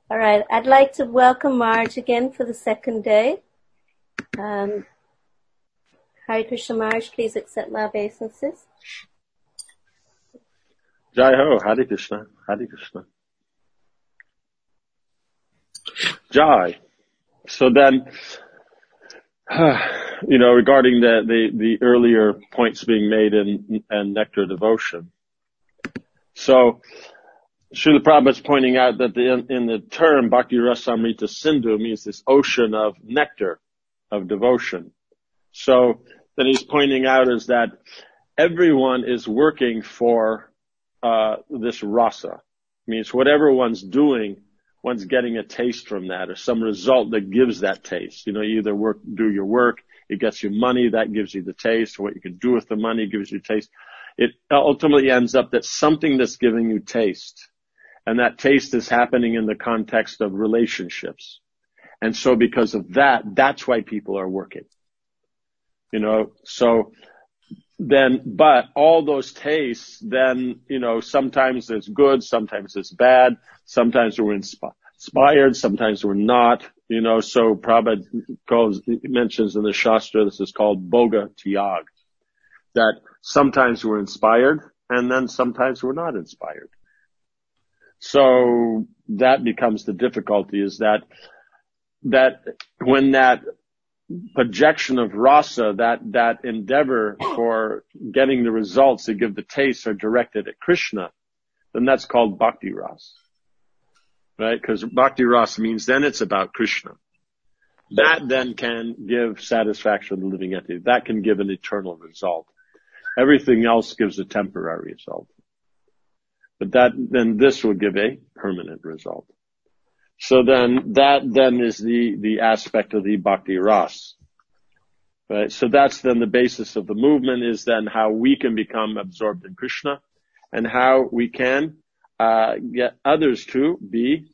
All right. I'd like to welcome Marge again for the second day. Hare Krishna Marge, please accept my obeisances. Jai Ho, Hare Krishna, Hare Krishna. Jai. So then, regarding the earlier points being made in nectar devotion. So, Srila Prabhupada's pointing out that in the term Bhakti Rasamrita Sindhu means this ocean of nectar, of devotion. So, then he's pointing out is that everyone is working for this rasa. Means whatever one's doing, one's getting a taste from that or some result that gives that taste. You either do your work, it gets you money, that gives you the taste. What you can do with the money gives you taste. It ultimately ends up that something that's giving you taste. And that taste is happening in the context of relationships. And so because of that, that's why people are working. So then, but all those tastes, then, sometimes it's good, sometimes it's bad, sometimes we're inspired, sometimes we're not, so Prabhupada mentions in the Shastra, this is called Bhoga Tyag, that sometimes we're inspired and then sometimes we're not inspired. So that becomes the difficulty is that when that projection of rasa, that endeavor for getting the results that give the taste are directed at Krishna, then that's called bhakti ras. Right? Because bhakti ras means then it's about Krishna. That then can give satisfaction to the living entity. That can give an eternal result. Everything else gives a temporary result. But then this will give a permanent result. So then that is the aspect of the bhakti ras. Right? So that's then the basis of the movement is then how we can become absorbed in Krishna and how we can get others to be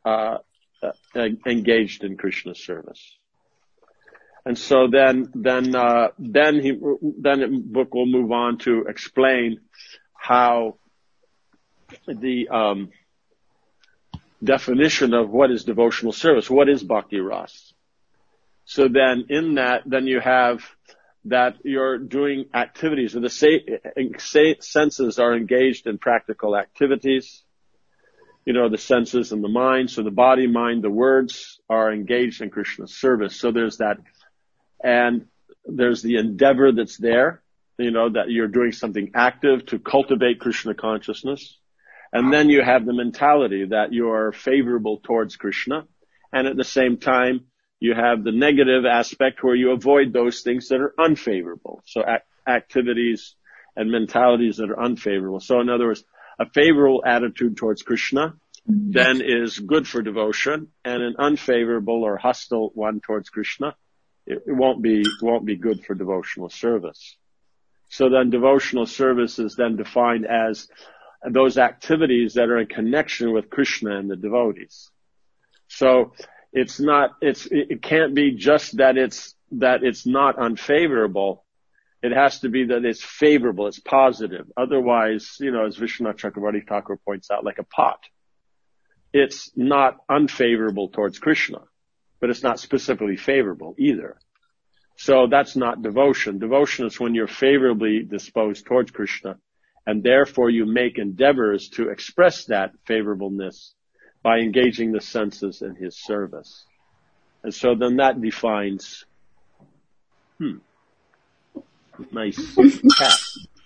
engaged in Krishna's service. And so then the book will move on to explain how the definition of what is devotional service, what is bhakti ras. So then in that, then you have that you're doing activities, and the senses are engaged in practical activities. The senses and the mind, so the body, mind, the words are engaged in Krishna's service. So there's that, and there's the endeavor that's there, that you're doing something active to cultivate Krishna consciousness. And then you have the mentality that you're favorable towards Krishna. And at the same time, you have the negative aspect where you avoid those things that are unfavorable. So activities and mentalities that are unfavorable. So in other words, a favorable attitude towards Krishna then is good for devotion, and an unfavorable or hostile one towards Krishna, it won't be good for devotional service. So then devotional service is then defined as those activities that are in connection with Krishna and the devotees. So it can't be just that it's not unfavorable. It has to be that it's favorable, it's positive. Otherwise, as Vishwanath Chakravarti Thakur points out, like a pot. It's not unfavorable towards Krishna, but it's not specifically favorable either. So that's not devotion. Devotion is when you're favorably disposed towards Krishna, and therefore you make endeavors to express that favorableness by engaging the senses in his service. And so then that defines, nice cat.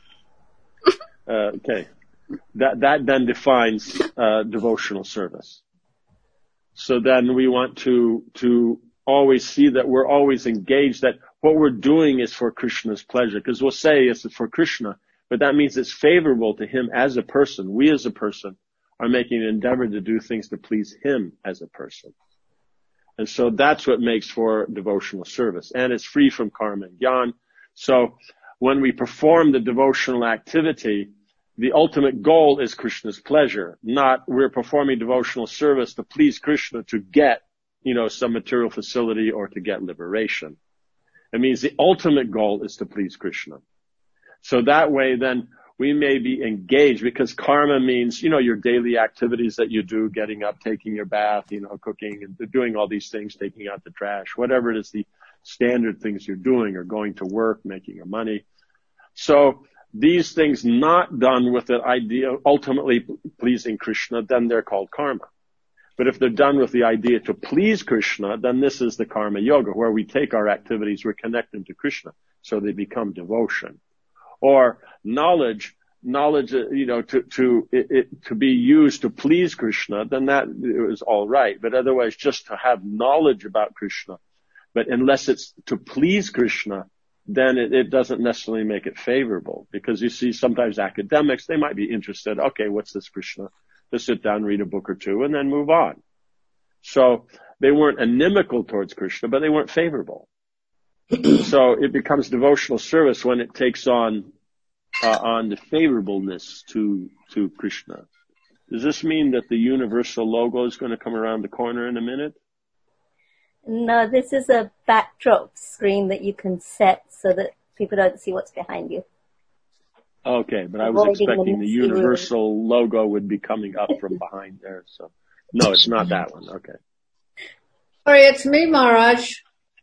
Okay. That then defines, devotional service. So then we want to always see that we're always engaged, that what we're doing is for Krishna's pleasure. Because we'll say it's for Krishna, but that means it's favorable to him as a person. We as a person are making an endeavor to do things to please him as a person. And so that's what makes for devotional service. And it's free from karma and jnana. So when we perform the devotional activity, the ultimate goal is Krishna's pleasure, not we're performing devotional service to please Krishna to get, some material facility or to get liberation. It means the ultimate goal is to please Krishna. So that way then we may be engaged, because karma means, your daily activities that you do, getting up, taking your bath, cooking and doing all these things, taking out the trash, whatever it is, the standard things you're doing, or going to work, making your money. So these things not done with the idea of ultimately pleasing Krishna, then they're called karma. But if they're done with the idea to please Krishna, then this is the karma yoga, where we take our activities, we connect them to Krishna, so they become devotion. Or knowledge, to be used to please Krishna, then that is all right. But otherwise, just to have knowledge about Krishna, but unless it's to please Krishna, then it doesn't necessarily make it favorable. Because you see, sometimes academics, they might be interested, okay, what's this Krishna? Just sit down, read a book or two, and then move on. So they weren't inimical towards Krishna, but they weren't favorable. So it becomes devotional service when it takes on the favorableness to Krishna. Does this mean that the universal logo is going to come around the corner in a minute? No, this is a backdrop screen that you can set so that people don't see what's behind you. Okay, but I was expecting the universal logo would be coming up from behind there. So no, it's not that one. Okay. Sorry, it's me, Maharaj.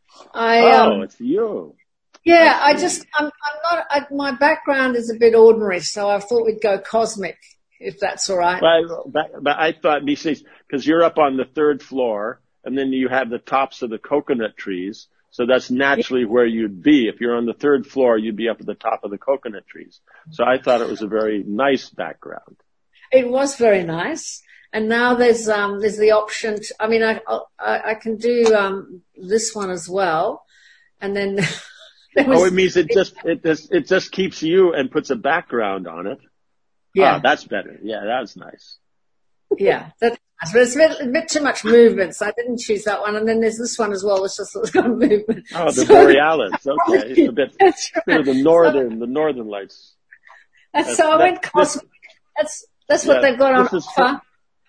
It's you. Yeah, I'm not, my background is a bit ordinary, so I thought we'd go cosmic, if that's all right. But I thought, because you're up on the third floor, and then you have the tops of the coconut trees, so that's naturally where you'd be. If you're on the third floor, you'd be up at the top of the coconut trees. So I thought it was a very nice background. It was very nice. And now there's the option I can do, this one as well. And then, it means it just keeps you and puts a background on it. Yeah. Oh, that's better. Yeah, that's nice. Yeah, that's nice. But it's a bit too much movement, so I didn't choose that one. And then there's this one as well, which just got movement. Oh, the Borealis. Okay. It's a bit, right. The northern lights. So I went cosmic. That's what they've got on offer.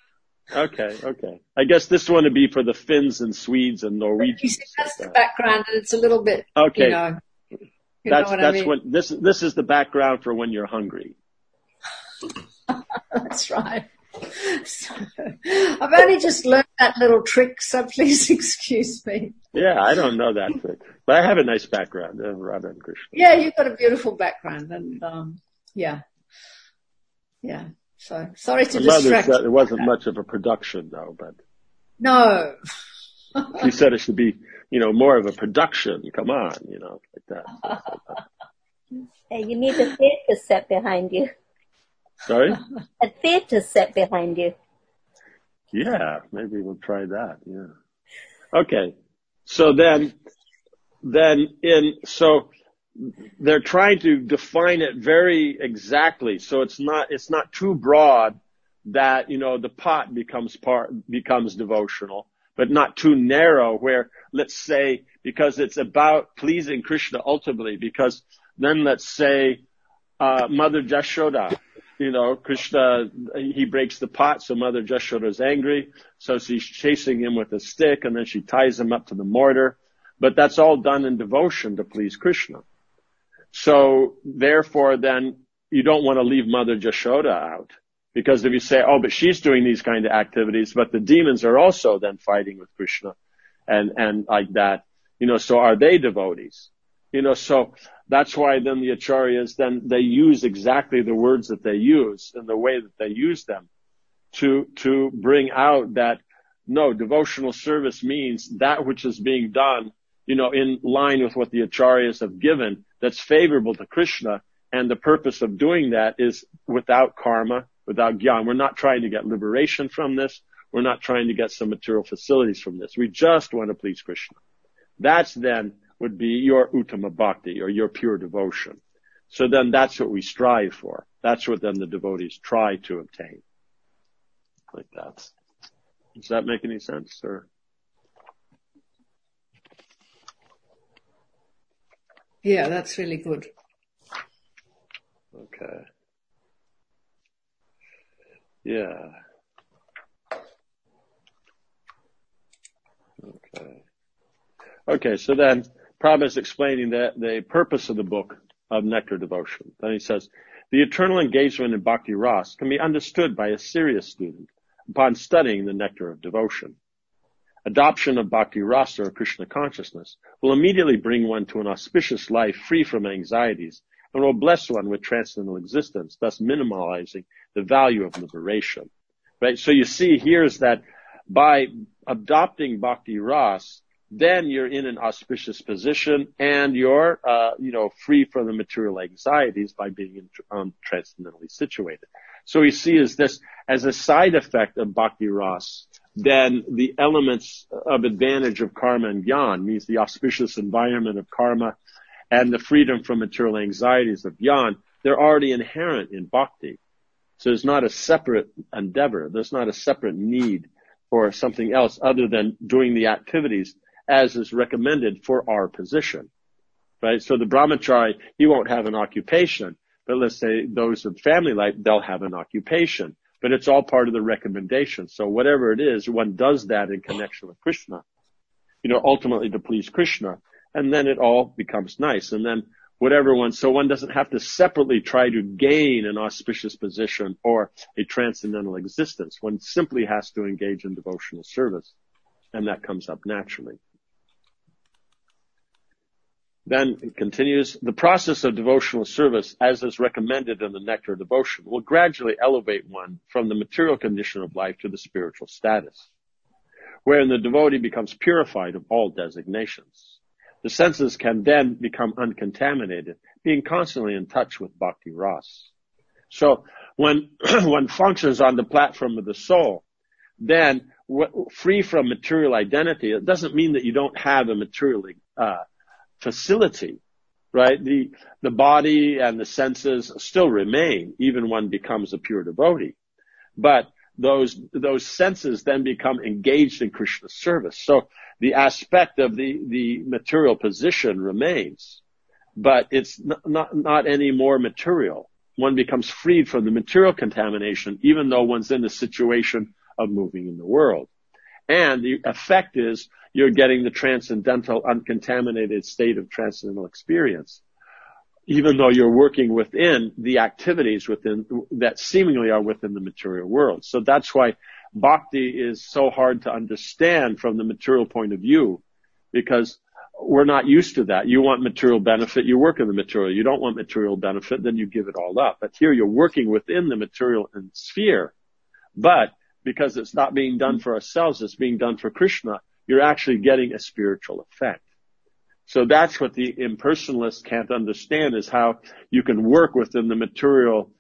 Okay. I guess this one would be for the Finns and Swedes and Norwegians. You see, that's the background, and it's a little bit, okay. That's I mean? When this is the background for when you're hungry. That's right. So, I've only just learned that little trick, so please excuse me. Yeah, I don't know that trick, but I have a nice background, Radha and Krishna. Yeah, you've got a beautiful background, and yeah. So sorry to distract you. It wasn't much of a production, though, but no. She said it should be, more of a production. Come on, like that. Hey, you need a theater set behind you. Sorry? A theater set behind you. Yeah, maybe we'll try that. Yeah. Okay. So then they're trying to define it very exactly. So it's not too broad that, the pot becomes devotional, but not too narrow where, let's say, because it's about pleasing Krishna ultimately, because then let's say, Mother Jashoda, Krishna, he breaks the pot, so Mother Jashoda is angry, so she's chasing him with a stick, and then she ties him up to the mortar. But that's all done in devotion to please Krishna. So therefore then, you don't want to leave Mother Jashoda out. Because if you say, but she's doing these kind of activities, but the demons are also then fighting with Krishna, and like that, so are they devotees? So that's why then the acharyas, then they use exactly the words that they use and the way that they use them to bring out that, no, devotional service means that which is being done, in line with what the acharyas have given, that's favorable to Krishna. And the purpose of doing that is without karma, without jnana. We're not trying to get liberation from this. We're not trying to get some material facilities from this. We just want to please Krishna. That's then would be your uttama bhakti, or your pure devotion. So then that's what we strive for. That's what then the devotees try to obtain. Like that. Does that make any sense, or? Yeah, that's really good. Okay. Yeah. Okay, so then Prabhupada is explaining the purpose of the book of Nectar Devotion. Then he says, The eternal engagement in Bhakti Ras can be understood by a serious student upon studying the nectar of devotion. Adoption of Bhakti Rasa or Krishna consciousness will immediately bring one to an auspicious life free from anxieties and will bless one with transcendental existence, thus minimalizing the value of liberation. Right? So you see here is that by adopting Bhakti Ras, then you're in an auspicious position and you're, free from the material anxieties by being transcendentally situated. So we see is this as a side effect of Bhakti Ras, then the elements of advantage of karma and jnana, means the auspicious environment of karma and the freedom from material anxieties of jnana, they're already inherent in bhakti. So there's not a separate endeavor. There's not a separate need for something else other than doing the activities as is recommended for our position, right? So the brahmachari, he won't have an occupation, but let's say those of family life, they'll have an occupation, but it's all part of the recommendation. So whatever it is, one does that in connection with Krishna, ultimately to please Krishna, and then it all becomes nice. And then so one doesn't have to separately try to gain an auspicious position or a transcendental existence. One simply has to engage in devotional service, and that comes up naturally. Then it continues, the process of devotional service, as is recommended in the Nectar of Devotion, will gradually elevate one from the material condition of life to the spiritual status, wherein the devotee becomes purified of all designations. The senses can then become uncontaminated, being constantly in touch with Bhakti Ras. So when one functions on the platform of the soul, then free from material identity, it doesn't mean that you don't have a material facility, right? The body and the senses still remain, even one becomes a pure devotee. But those senses then become engaged in Krishna's service. So the aspect of the material position remains, but it's not any more material. One becomes freed from the material contamination, even though one's in the situation of moving in the world. And the effect is you're getting the transcendental, uncontaminated state of transcendental experience, even though you're working within the activities that seemingly are within the material world. So that's why bhakti is so hard to understand from the material point of view, because we're not used to that. You want material benefit, you work in the material. You don't want material benefit, then you give it all up. But here you're working within the material sphere, but because it's not being done for ourselves, it's being done for Krishna, you're actually getting a spiritual effect. So that's what the impersonalists can't understand, is how you can work within the material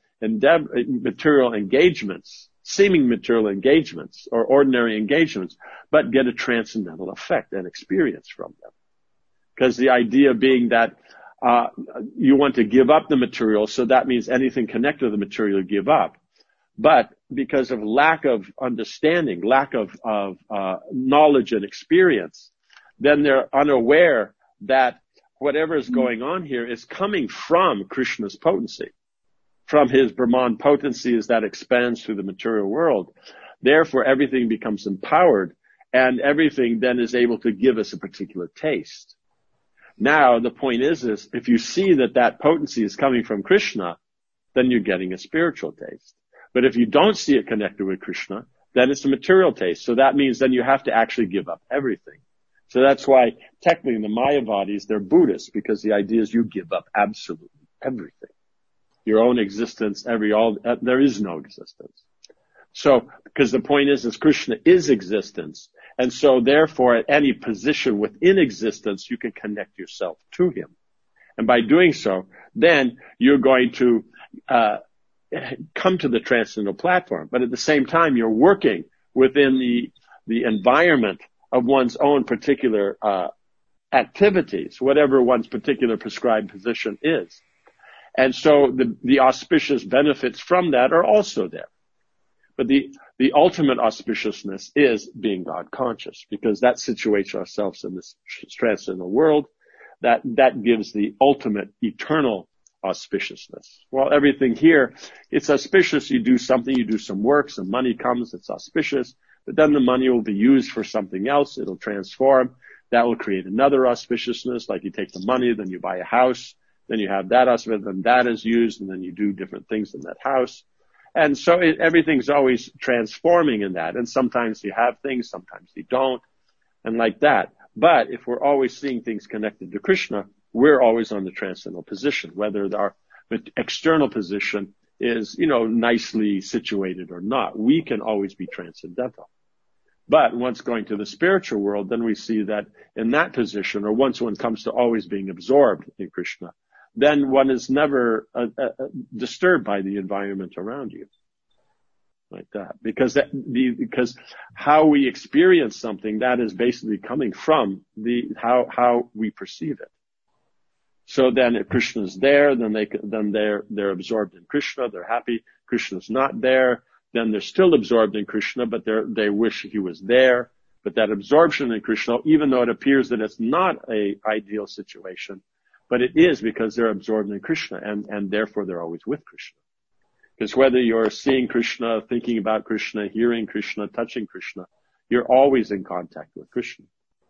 engagements, seeming material engagements or ordinary engagements, but get a transcendental effect and experience from them. Because the idea being that you want to give up the material, so that means anything connected to the material you give up. But because of lack of understanding, lack of knowledge and experience, then they're unaware that whatever is going on here is coming from Krishna's potency, from his Brahman potency as that expands through the material world. Therefore, everything becomes empowered, and everything then is able to give us a particular taste. Now, the point is if you see that potency is coming from Krishna, then you're getting a spiritual taste. But if you don't see it connected with Krishna, then it's a material taste. So that means then you have to actually give up everything. So that's why technically the Mayavadis, they're Buddhists, because the idea is you give up absolutely everything. Your own existence, there is no existence. So, because the point is Krishna is existence. And so therefore at any position within existence, you can connect yourself to him. And by doing so, then you're going to, come to the transcendental platform, but at the same time, you're working within the environment of one's own particular activities, whatever one's particular prescribed position is. And so the auspicious benefits from that are also there. But the ultimate auspiciousness is being God conscious, because that situates ourselves in this transcendental world. That gives the ultimate eternal auspiciousness. Well, everything here, it's auspicious. You do something, you do some work, some money comes, it's auspicious, but then the money will be used for something else. It'll transform. That will create another auspiciousness, like you take the money, then you buy a house, then you have that husband, and that is used, and then you do different things in that house. And so everything's always transforming in that. And sometimes you have things, sometimes you don't, and like that. But if we're always seeing things connected to Krishna, we're always on the transcendental position, whether our external position is, nicely situated or not. We can always be transcendental. But once going to the spiritual world, then we see that in that position, or once one comes to always being absorbed in Krishna, then one is never disturbed by the environment around you. Like that. Because how we experience something, that is basically coming from how we perceive it. So then if Krishna's there, then they're absorbed in Krishna, they're happy. Krishna's not there, then they're still absorbed in Krishna, but they wish he was there. But that absorption in Krishna, even though it appears that it's not a ideal situation, but it is because they're absorbed in Krishna, and therefore they're always with Krishna. Because whether you're seeing Krishna, thinking about Krishna, hearing Krishna, touching Krishna, you're always in contact with Krishna.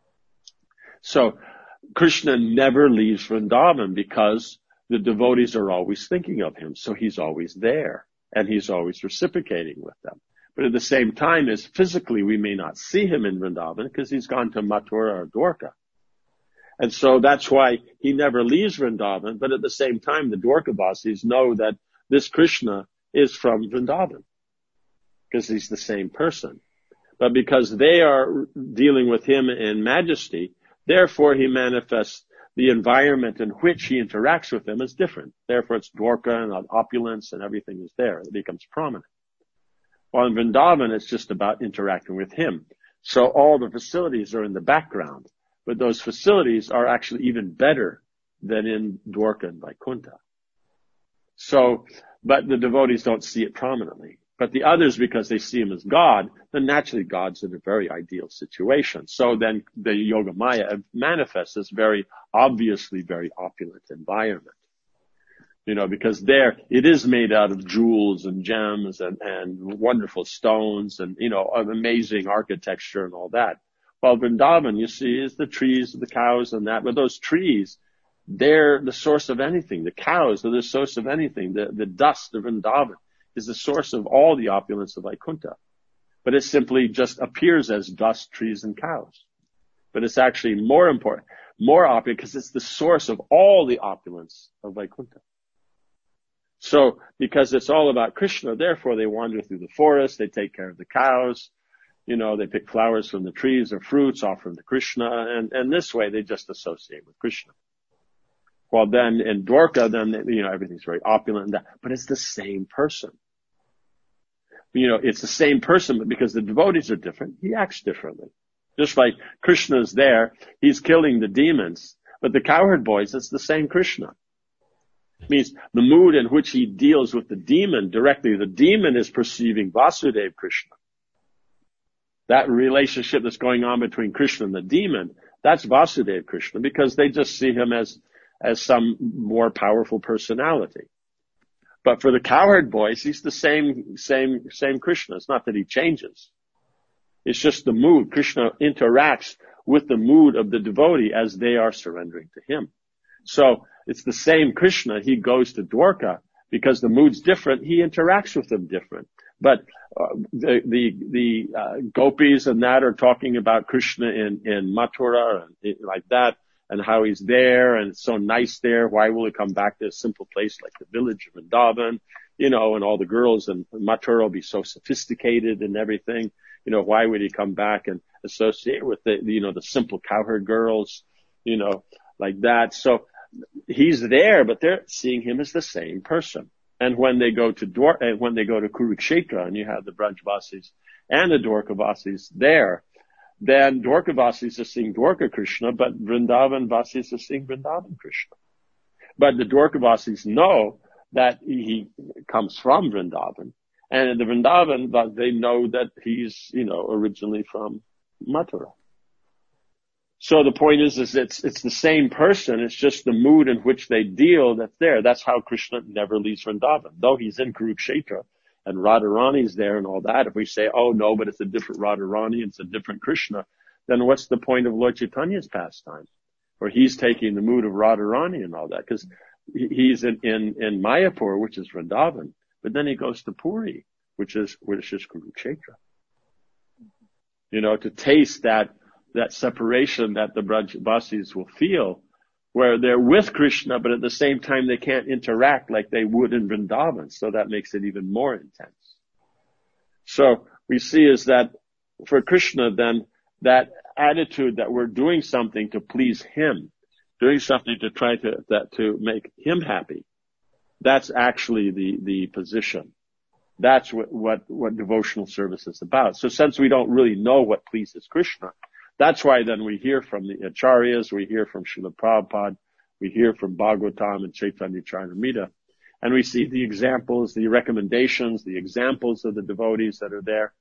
So Krishna never leaves Vrindavan because the devotees are always thinking of him. So he's always there, and he's always reciprocating with them. But at the same time, as physically we may not see him in Vrindavan because he's gone to Mathura or Dwarka. And so that's why he never leaves Vrindavan. But at the same time, the Dwarkavasis know that this Krishna is from Vrindavan because he's the same person. But because they are dealing with him in majesty, therefore he manifests the environment in which he interacts with them is different. Therefore it's Dwarka and opulence and everything is there. It becomes prominent. While in Vrindavan, it's just about interacting with him. So all the facilities are in the background. But those facilities are actually even better than in Dwarka and Vaikuntha. So, but the devotees don't see it prominently. But the others, because they see him as God, then naturally God's in a very ideal situation. So then the Yogamaya manifests this very obviously very opulent environment. Because there it is made out of jewels and gems and wonderful stones and, of amazing architecture and all that. While Vrindavan, you see, is the trees, the cows and that. But those trees, they're the source of anything. The cows are the source of anything. The dust of Vrindavan is the source of all the opulence of Vaikuntha. But it simply just appears as dust, trees, and cows. But it's actually more important, more opulent, because it's the source of all the opulence of Vaikuntha. So, because it's all about Krishna, therefore they wander through the forest, they take care of the cows, they pick flowers from the trees or fruits, offer them to Krishna, and this way they just associate with Krishna. While then in Dwarka, then, everything's very opulent and that, but it's the same person. It's the same person, but because the devotees are different, he acts differently. Just like Krishna's there, he's killing the demons, but the cowherd boys, it's the same Krishna. It means the mood in which he deals with the demon directly, the demon is perceiving Vasudeva Krishna. That relationship that's going on between Krishna and the demon, that's Vasudeva Krishna, because they just see him as some more powerful personality. But for the cowherd boys, he's the same Krishna. It's not that he changes. It's just the mood. Krishna interacts with the mood of the devotee as they are surrendering to him. So it's the same Krishna. He goes to Dwarka because the mood's different. He interacts with them different. But the gopis and that are talking about Krishna in Mathura and like that, and how he's there and it's so nice there. Why will he come back to a simple place like the village of Vrindavan? And all the girls in Mathura will be so sophisticated and everything. Why would he come back and associate with the simple cowherd girls, like that? So he's there, but they're seeing him as the same person. And when they go to Kurukshetra and you have the Brajvasis and the Dwarkavasis there, then Dwarkavasis are seeing Dwarka Krishna, but Vrindavan Vasis are seeing Vrindavan Krishna. But the Dwarkavasis know that he comes from Vrindavan, and in the Vrindavan, they know that he's, originally from Mathura. So the point is it's the same person. It's just the mood in which they deal that's there. That's how Krishna never leaves Vrindavan. Though he's in Kurukshetra and Radharani's there and all that, if we say, oh no, but it's a different Radharani, it's a different Krishna, then what's the point of Lord Chaitanya's pastime? Where he's taking the mood of Radharani and all that. Because he's in Mayapur, which is Vrindavan, but then he goes to Puri, which is Kurukshetra. To taste that separation that the Brajbasis will feel, where they're with Krishna, but at the same time they can't interact like they would in Vrindavan. So that makes it even more intense. So we see is that for Krishna then, that attitude that we're doing something to please him, doing something to try to make him happy, that's actually the position. That's what devotional service is about. So since we don't really know what pleases Krishna, that's why then we hear from the Acharyas, we hear from Srila Prabhupada, we hear from Bhagavatam and Chaitanya Charitamrita, and we see the examples, the recommendations, the examples of the devotees that are there.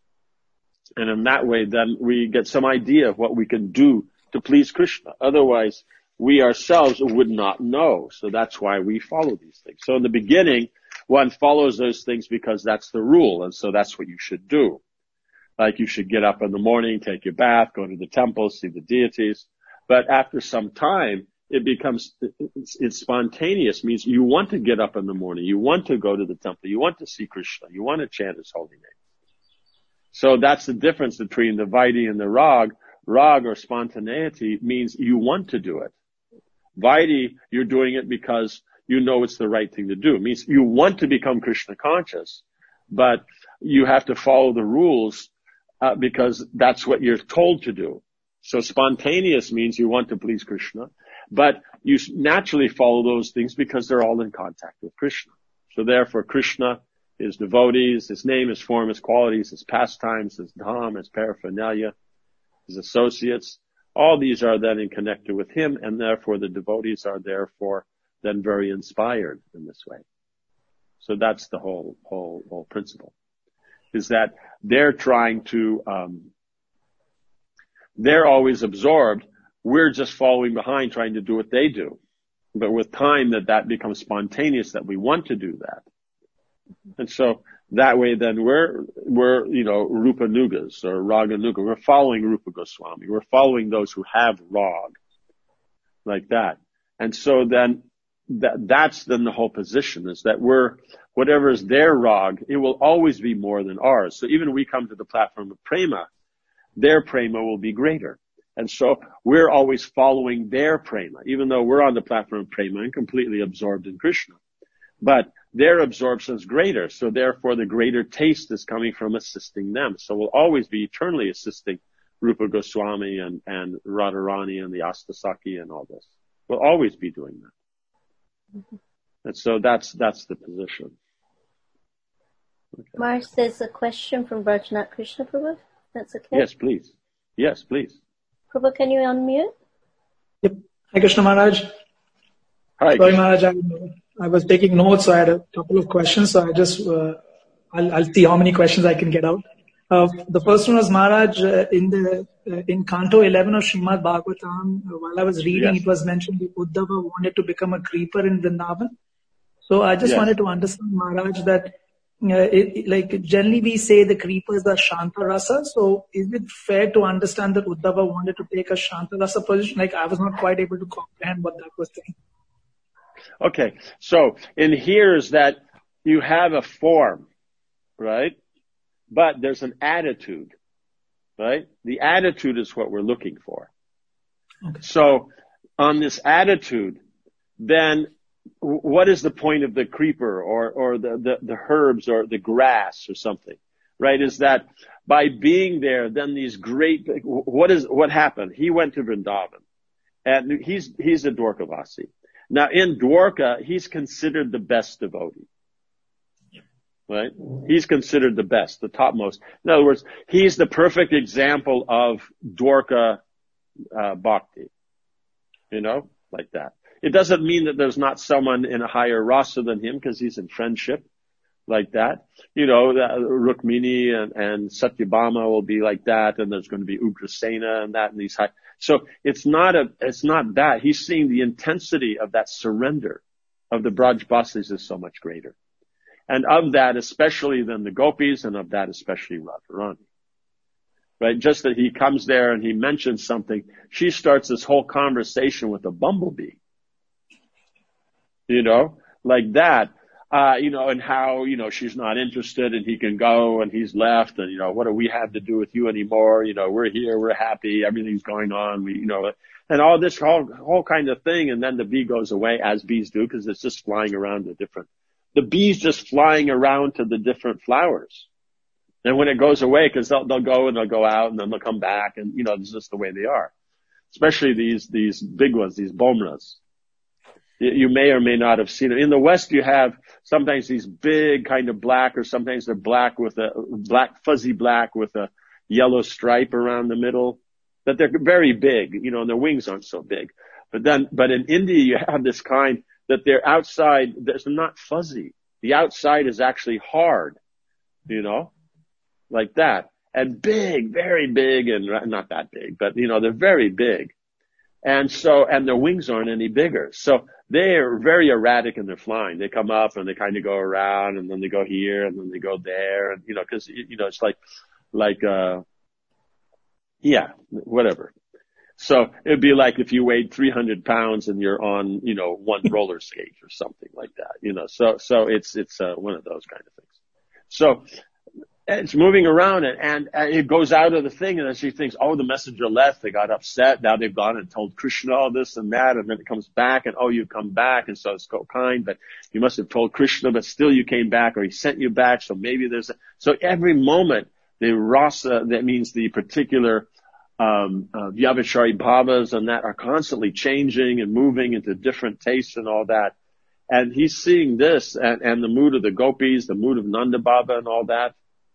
And in that way, then we get some idea of what we can do to please Krishna. Otherwise, we ourselves would not know. So that's why we follow these things. So in the beginning, one follows those things because that's the rule. And so that's what you should do. Like you should get up in the morning, take your bath, go to the temple, see the deities. But after some time, it's spontaneous, means you want to get up in the morning, you want to go to the temple, you want to see Krishna, you want to chant his holy name. So that's the difference between the Vaidhi and the Rag. Rag or spontaneity means you want to do it. Vaidhi, you're doing it because you know it's the right thing to do. It means you want to become Krishna conscious, but you have to follow the rules because that's what you're told to do. So spontaneous means you want to please Krishna, but you naturally follow those things because they're all in contact with Krishna. So therefore Krishna, his devotees, his name, his form, his qualities, his pastimes, his dham, his paraphernalia, his associates, all these are then connected with him, and therefore the devotees are therefore then very inspired in this way. So that's the whole principle, is that they're trying to, they're always absorbed. We're just following behind trying to do what they do. But with time that becomes spontaneous, that we want to do that. And so that way then we're Rupa Nugas or Raga Nuga. We're following Rupa Goswami. We're following those who have Rag. Like that. And so then that's then the whole position, is that whatever is their Rag, it will always be more than ours. So even when we come to the platform of Prema, their Prema will be greater. And so we're always following their Prema, even though we're on the platform of Prema and completely absorbed in Krishna. But their absorption is greater, so therefore the greater taste is coming from assisting them. So we'll always be eternally assisting Rupa Goswami and Radharani and the Astasaki and all this. We'll always be doing that. Mm-hmm. And so that's the position. Okay. Marsh, there's a question from Rajnath Krishna Prabhu. That's okay? Yes, please. Yes, please. Prabhu, can you unmute? Yep. Hi, Krishna Maharaj. Hi. Sorry, Maharaj. I was taking notes, so I had a couple of questions. So I just, I'll see how many questions I can get out. The first one was, Maharaj, in Canto 11 of Srimad Bhagavatam, while I was reading, yes, it was mentioned that Uddhava wanted to become a creeper in Vrindavan. So I just wanted to understand, Maharaj, that generally we say the creepers are Shanta Rasa. So is it fair to understand that Uddhava wanted to take a Shanta Rasa position? I was not quite able to comprehend what that was saying. Okay, so in here is that you have a form, right? But there's an attitude, right? The attitude is what we're looking for. Okay. So on this attitude, then what is the point of the creeper or the herbs or the grass or something, right? Is that by being there, then these great, what happened? He went to Vrindavan and he's a Dwarkavasi. Now in Dwarka, he's considered the best devotee. Right? He's considered the best, the topmost. In other words, he's the perfect example of Dwarka bhakti. Like that. It doesn't mean that there's not someone in a higher rasa than him because he's in friendship like that. Rukmini and Satyabhama will be like that, and there's going to be Ugrasena and that and these high. So it's not that. He's seeing the intensity of that surrender of the Brajbasis is so much greater. And of that, especially then the gopis, and of that, especially Radharani. Right? Just that he comes there and he mentions something, she starts this whole conversation with a bumblebee. like that. And how, she's not interested and he can go and he's left and, what do we have to do with you anymore? We're here, we're happy, everything's going on, and all this whole kind of thing. And then the bee goes away, as bees do, because it's just flying around the bees just flying around to the different flowers. And when it goes away, because they'll go and they'll go out and then they'll come back and, it's just the way they are. Especially these big ones, these bomras. You may or may not have seen it. In the West, you have sometimes these big kind of black, or sometimes they're black with fuzzy black with a yellow stripe around the middle. But they're very big, and their wings aren't so big. But in India, you have this kind that their outside, they're not fuzzy. The outside is actually hard, like that. And big, very big, and not that big, but they're very big. And their wings aren't any bigger. So they're very erratic in their flying. They come up and they kind of go around and then they go here and then they go there. And, cause, it's whatever. So it'd be like if you weighed 300 pounds and you're on, one roller skate or something like that, so it's one of those kind of things. So it's moving around and it goes out of the thing and then she thinks, oh, the messenger left. They got upset. Now they've gone and told Krishna all this and that. And then it comes back and, oh, you come back. And so it's so kind, but you must have told Krishna, but still you came back or he sent you back. So maybe so every moment the rasa, that means the particular, Vyavachari bhavas and that are constantly changing and moving into different tastes and all that. And he's seeing this and the mood of the gopis, the mood of Nanda Baba and all that.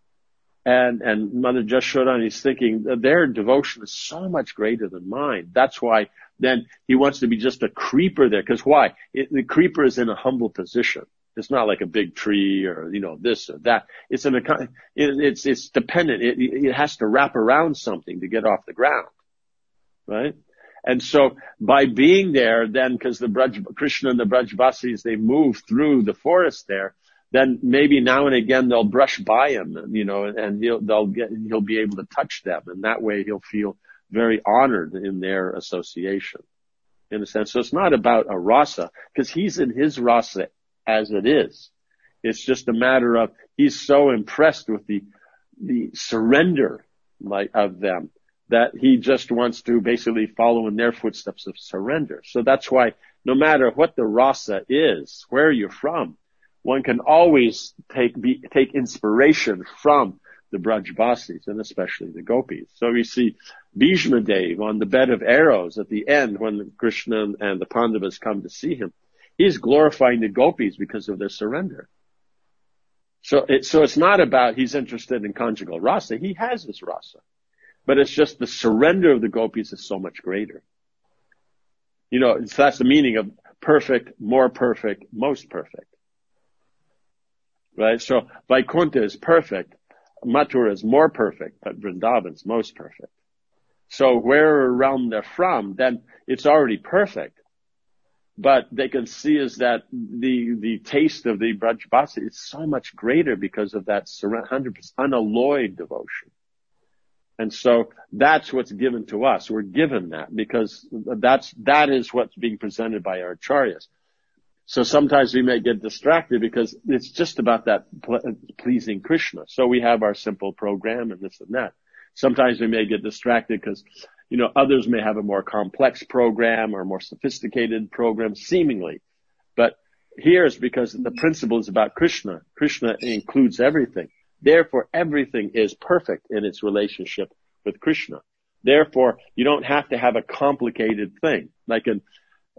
And Mother Jashoda, and he's thinking their devotion is so much greater than mine. That's why then he wants to be just a creeper there. Cause why? The creeper is in a humble position. It's not like a big tree or, this or that. It's dependent. It has to wrap around something to get off the ground. Right? And so by being there, then, cause Krishna and the Brajbasis, they move through the forest there, then maybe now and again they'll brush by him, and he'll be able to touch them, and that way he'll feel very honored in their association, in a sense. So it's not about a rasa, because he's in his rasa as it is. It's just a matter of he's so impressed with the surrender of them that he just wants to basically follow in their footsteps of surrender. So that's why no matter what the rasa is, where you're from, one can always take inspiration from the Brajbasis and especially the gopis. So you see Bhishma Dev on the bed of arrows at the end when Krishna and the Pandavas come to see him. He's glorifying the gopis because of their surrender. So it's not about he's interested in conjugal rasa. He has his rasa. But it's just the surrender of the gopis is so much greater. So that's the meaning of perfect, more perfect, most perfect. Right? So Vaikuntha is perfect. Mathura is more perfect, but Vrindavan is most perfect. So where realm they're from, then it's already perfect. But they can see is that the taste of the Brajbasi is so much greater because of that 100% unalloyed devotion. And so that's what's given to us. We're given that because that is what's being presented by our acharyas. So sometimes we may get distracted because it's just about that pleasing Krishna. So we have our simple program and this and that. Sometimes we may get distracted because, others may have a more complex program or a more sophisticated program, seemingly. But here is because the principle is about Krishna. Krishna includes everything. Therefore, everything is perfect in its relationship with Krishna. Therefore, you don't have to have a complicated thing. Like in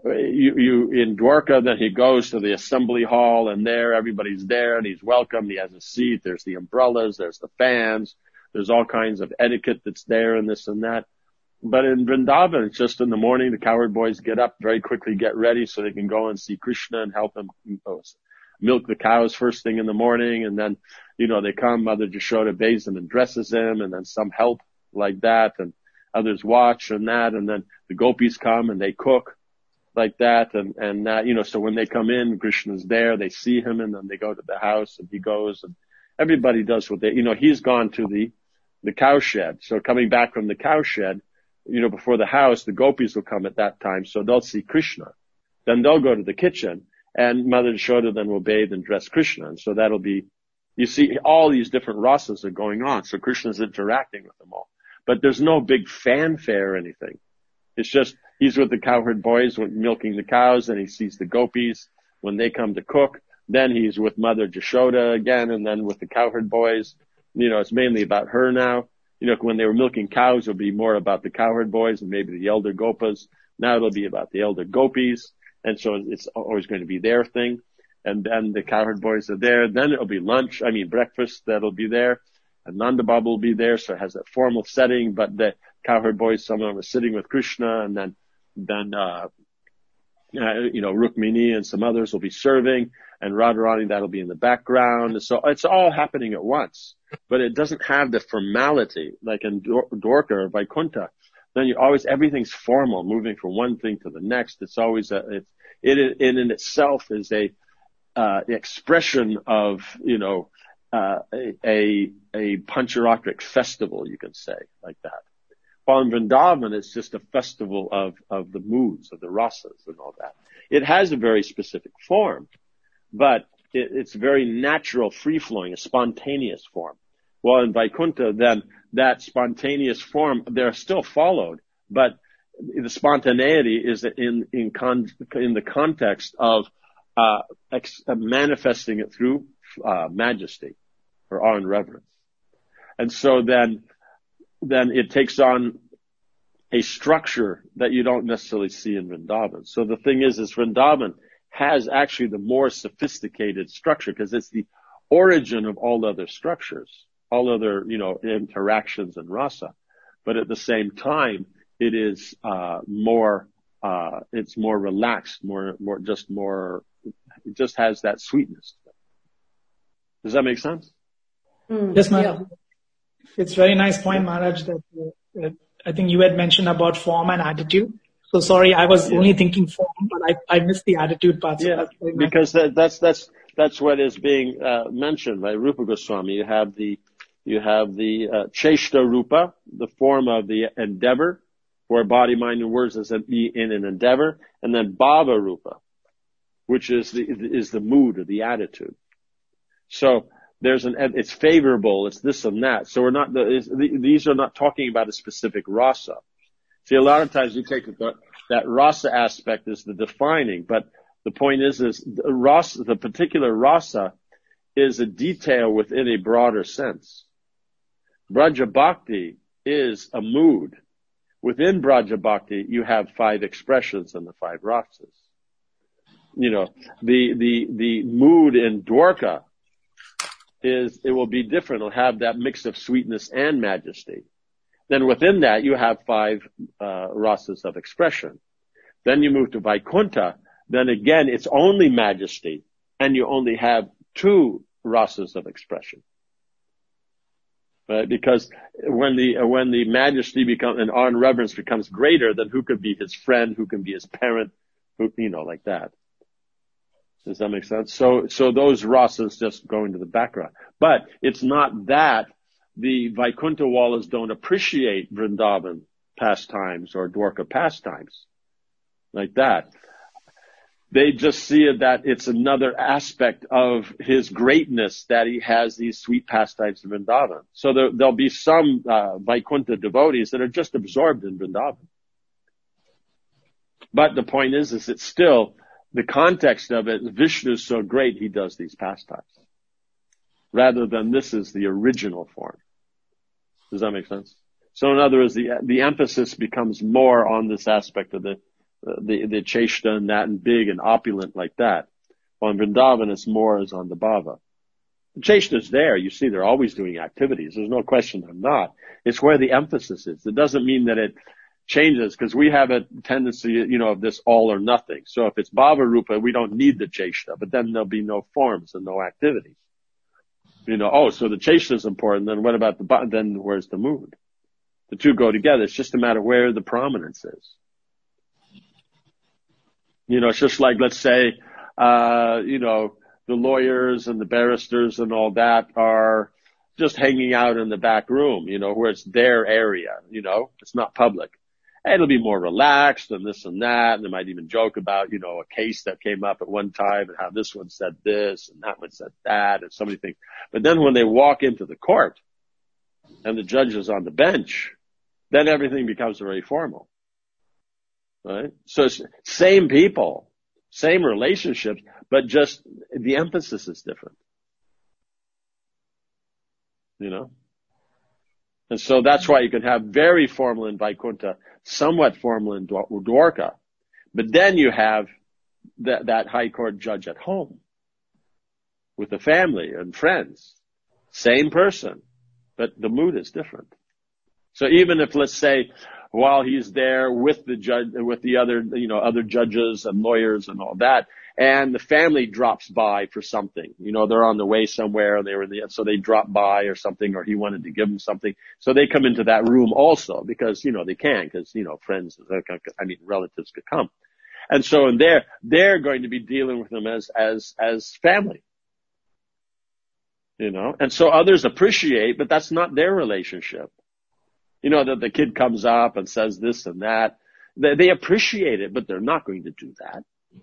Dwarka, then he goes to the assembly hall and there everybody's there and he's welcome. He has a seat. There's the umbrellas. There's the fans. There's all kinds of etiquette that's there and this and that. But in Vrindavan, it's just in the morning, the cowherd boys get up very quickly, get ready so they can go and see Krishna and help him milk the cows first thing in the morning. And then, they come, Mother Jashoda bathes them and dresses them, and then some help like that, and others watch and that, and then the gopis come and they cook like that, and that, so when they come in, Krishna's there, they see him, and then they go to the house, and he goes, and everybody does what he's gone to the cow shed. So coming back from the cow shed, before the house, the gopis will come at that time, so they'll see Krishna. Then they'll go to the kitchen, And Mother Yashoda then will bathe and dress Krishna. And so that'll be, you see, all these different rasas are going on. So Krishna's interacting with them all. But there's no big fanfare or anything. It's just, he's with the cowherd boys milking the cows, and he sees the gopis when they come to cook. Then he's with Mother Yashoda again, and then with the cowherd boys. It's mainly about her now. When they were milking cows, it'll be more about the cowherd boys and maybe the elder gopas. Now it'll be about the elder gopis. And so it's always going to be their thing. And then the cowherd boys are there. Then it'll be breakfast that'll be there. And Nanda Baba will be there. So it has that formal setting, but the cowherd boys, some of them are sitting with Krishna, and then Rukmini and some others will be serving, and Radharani, that'll be in the background. So it's all happening at once, but it doesn't have the formality like in Dwarka or Vaikuntha. Then everything's formal, moving from one thing to the next. It's always it in itself is a expression of, a Pancharatric festival, you can say, like that. While in Vrindavan, it's just a festival of the moods, of the rasas and all that. It has a very specific form, but it's very natural, free-flowing, a spontaneous form. While in Vaikuntha, then that spontaneous form, they're still followed, but the spontaneity is in the context of manifesting it through majesty or awe and reverence. And so then it takes on a structure that you don't necessarily see in Vrindavan. So the thing is Vrindavan has actually the more sophisticated structure because it's the origin of all other structures, all other, interactions and rasa. But at the same time, it is it's more relaxed, it just has that sweetness. Does that make sense? Yes, Maharaj. Yeah. It's very nice point, Maharaj, that I think you had mentioned about form and attitude. So sorry, I was only thinking form, but I missed the attitude part. So because that's what is being mentioned by Rupa Goswami. You have the Cheshta Rupa, the form of the endeavor, where body, mind, and words is in an endeavor, and then Bhava Rupa, which is the mood or the attitude. So it's favorable, it's this and that. So these are not talking about a specific rasa. See, a lot of times you take that rasa aspect is the defining, but the point is the particular rasa is a detail within a broader sense. Braja Bhakti is a mood. Within Braja Bhakti, you have 5 expressions and the 5 rasas. The mood in Dwarka it will be different. It'll have that mix of sweetness and majesty. Then within that, you have 5 rasas of expression. Then you move to Vaikuntha. Then again, it's only majesty, and you only have 2 rasas of expression. Right? Because when the majesty and awe and reverence becomes greater, then who could be his friend? Who can be his parent? Like that. Does that make sense? So those rasas just go into the background. But it's not that the Vaikuntha Wallas don't appreciate Vrindavan pastimes or Dwarka pastimes like that. They just see it that it's another aspect of his greatness that he has these sweet pastimes in Vrindavan. So there'll be some Vaikuntha devotees that are just absorbed in Vrindavan. But the point is it's still the context of it. Vishnu is so great, he does these pastimes, rather than this is the original form. Does that make sense? So in other words, the emphasis becomes more on this aspect of the cheshta and that and big and opulent like that. While in Vrindavan, it's more as on the bhava. The cheshta is there. You see, they're always doing activities. There's no question they're not. It's where the emphasis is. It doesn't mean that it changes, because we have a tendency, of this all or nothing. So if it's bhava rupa, we don't need the cheshta, but then there'll be no forms and no activities. So the cheshta is important. Then what about then where's the mood? The two go together. It's just a matter where the prominence is. It's just like, let's say, the lawyers and the barristers and all that are just hanging out in the back room, where it's their area, it's not public. it'll be more relaxed and this and that. And they might even joke about, you know, a case that came up at one time and how this one said this and that one said that and so many things. But then when they walk into the court and the judge is on the bench, then everything becomes very formal. Right? So it's same people, same relationships, but just the emphasis is different. You know? And so that's why you can have very formal in Vaikuntha, somewhat formal in Dwarka. But then you have that high court judge at home with the family and friends. Same person, but the mood is different. So even if, let's say, while he's there with the judge, with the other, you know, other judges and lawyers and all that, and the family drops by for something, you know, they're on the way somewhere, so they drop by or something, or he wanted to give them something. So they come into that room also because, you know, they can, because, you know, friends, relatives could come. And so in there, they're going to be dealing with them as family. You know, and so others appreciate, but that's not their relationship. You know, that the kid comes up and says this and that. They appreciate it, but they're not going to do that.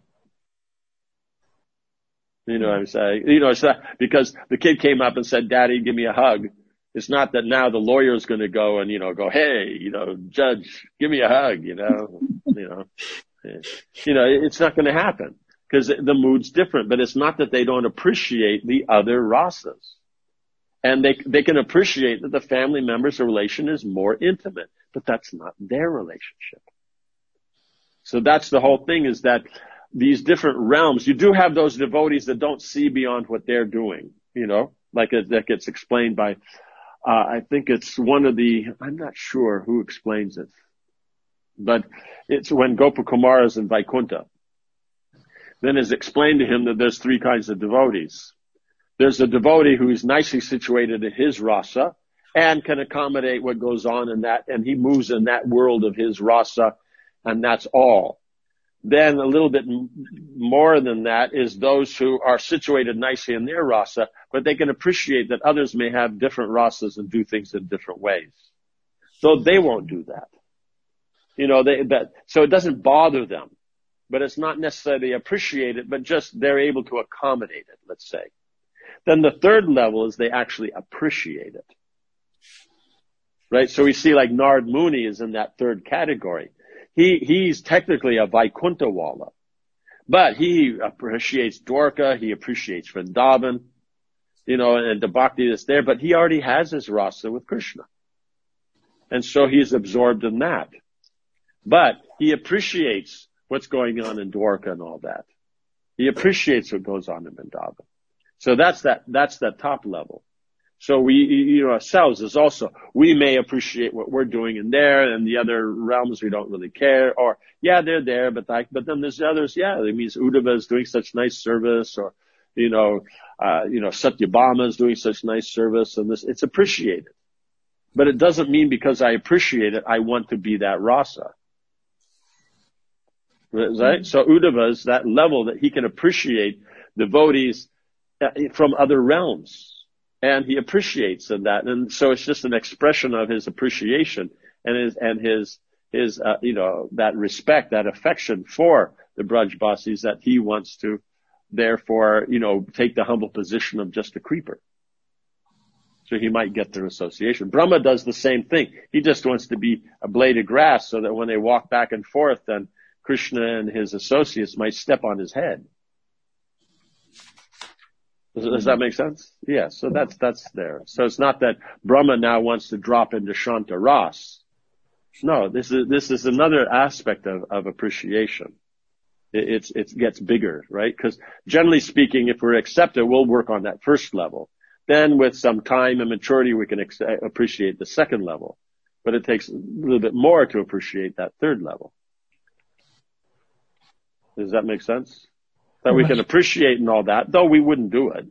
You know what I'm saying? You know, it's not because the kid came up and said, "Daddy, give me a hug." It's not that now the lawyer's going to go and, you know, go, "Hey, you know, judge, give me a hug," you know, it's not going to happen because the mood's different, but it's not that they don't appreciate the other rasas. And they can appreciate that the family member's relation is more intimate, but that's not their relationship. So that's the whole thing, is that these different realms, you do have those devotees that don't see beyond what they're doing, you know, like that gets explained by, I think it's I'm not sure who explains it, but it's when Gopakumara is in Vaikuntha. Then it's explained to him that there's three kinds of devotees. There's a devotee who is nicely situated in his rasa and can accommodate what goes on in that, and he moves in that world of his rasa, and that's all. Then a little bit more than that is those who are situated nicely in their rasa, but they can appreciate that others may have different rasas and do things in different ways. So they won't do that. You know, so it doesn't bother them, but it's not necessarily appreciated, but just they're able to accommodate it, let's say. Then the third level is they actually appreciate it. Right? So we see like Nard Muni is in that third category. He's technically a Vaikuntha-wala, but he appreciates Dwarka, he appreciates Vrindavan, you know, and the bhakti that's there, but he already has his rasa with Krishna. And so he's absorbed in that. But he appreciates what's going on in Dwarka and all that. He appreciates what goes on in Vrindavan. So that's that top level. So we, you know, ourselves is also, we may appreciate what we're doing in there, and the other realms we don't really care, or yeah, they're there, but then there's others, yeah, it means Uddhava is doing such nice service, or, Satyabhama is doing such nice service, and it's appreciated. But it doesn't mean because I appreciate it, I want to be that rasa. Right? So Uddhava is that level that he can appreciate devotees from other realms. And he appreciates in that. And so it's just an expression of his appreciation and his that respect, that affection for the Brajbasis, that he wants to therefore, take the humble position of just a creeper. So he might get their association. Brahma does the same thing. He just wants to be a blade of grass so that when they walk back and forth, then Krishna and his associates might step on his head. Does that make sense? Yeah, so that's there. So it's not that Brahma now wants to drop into Shanta Ras. No, this is another aspect of appreciation. It gets bigger, right? Because generally speaking, if we're accepted, we'll work on that first level. Then with some time and maturity, we can appreciate the second level. But it takes a little bit more to appreciate that third level. Does that make sense? That we can appreciate and all that, though we wouldn't do it.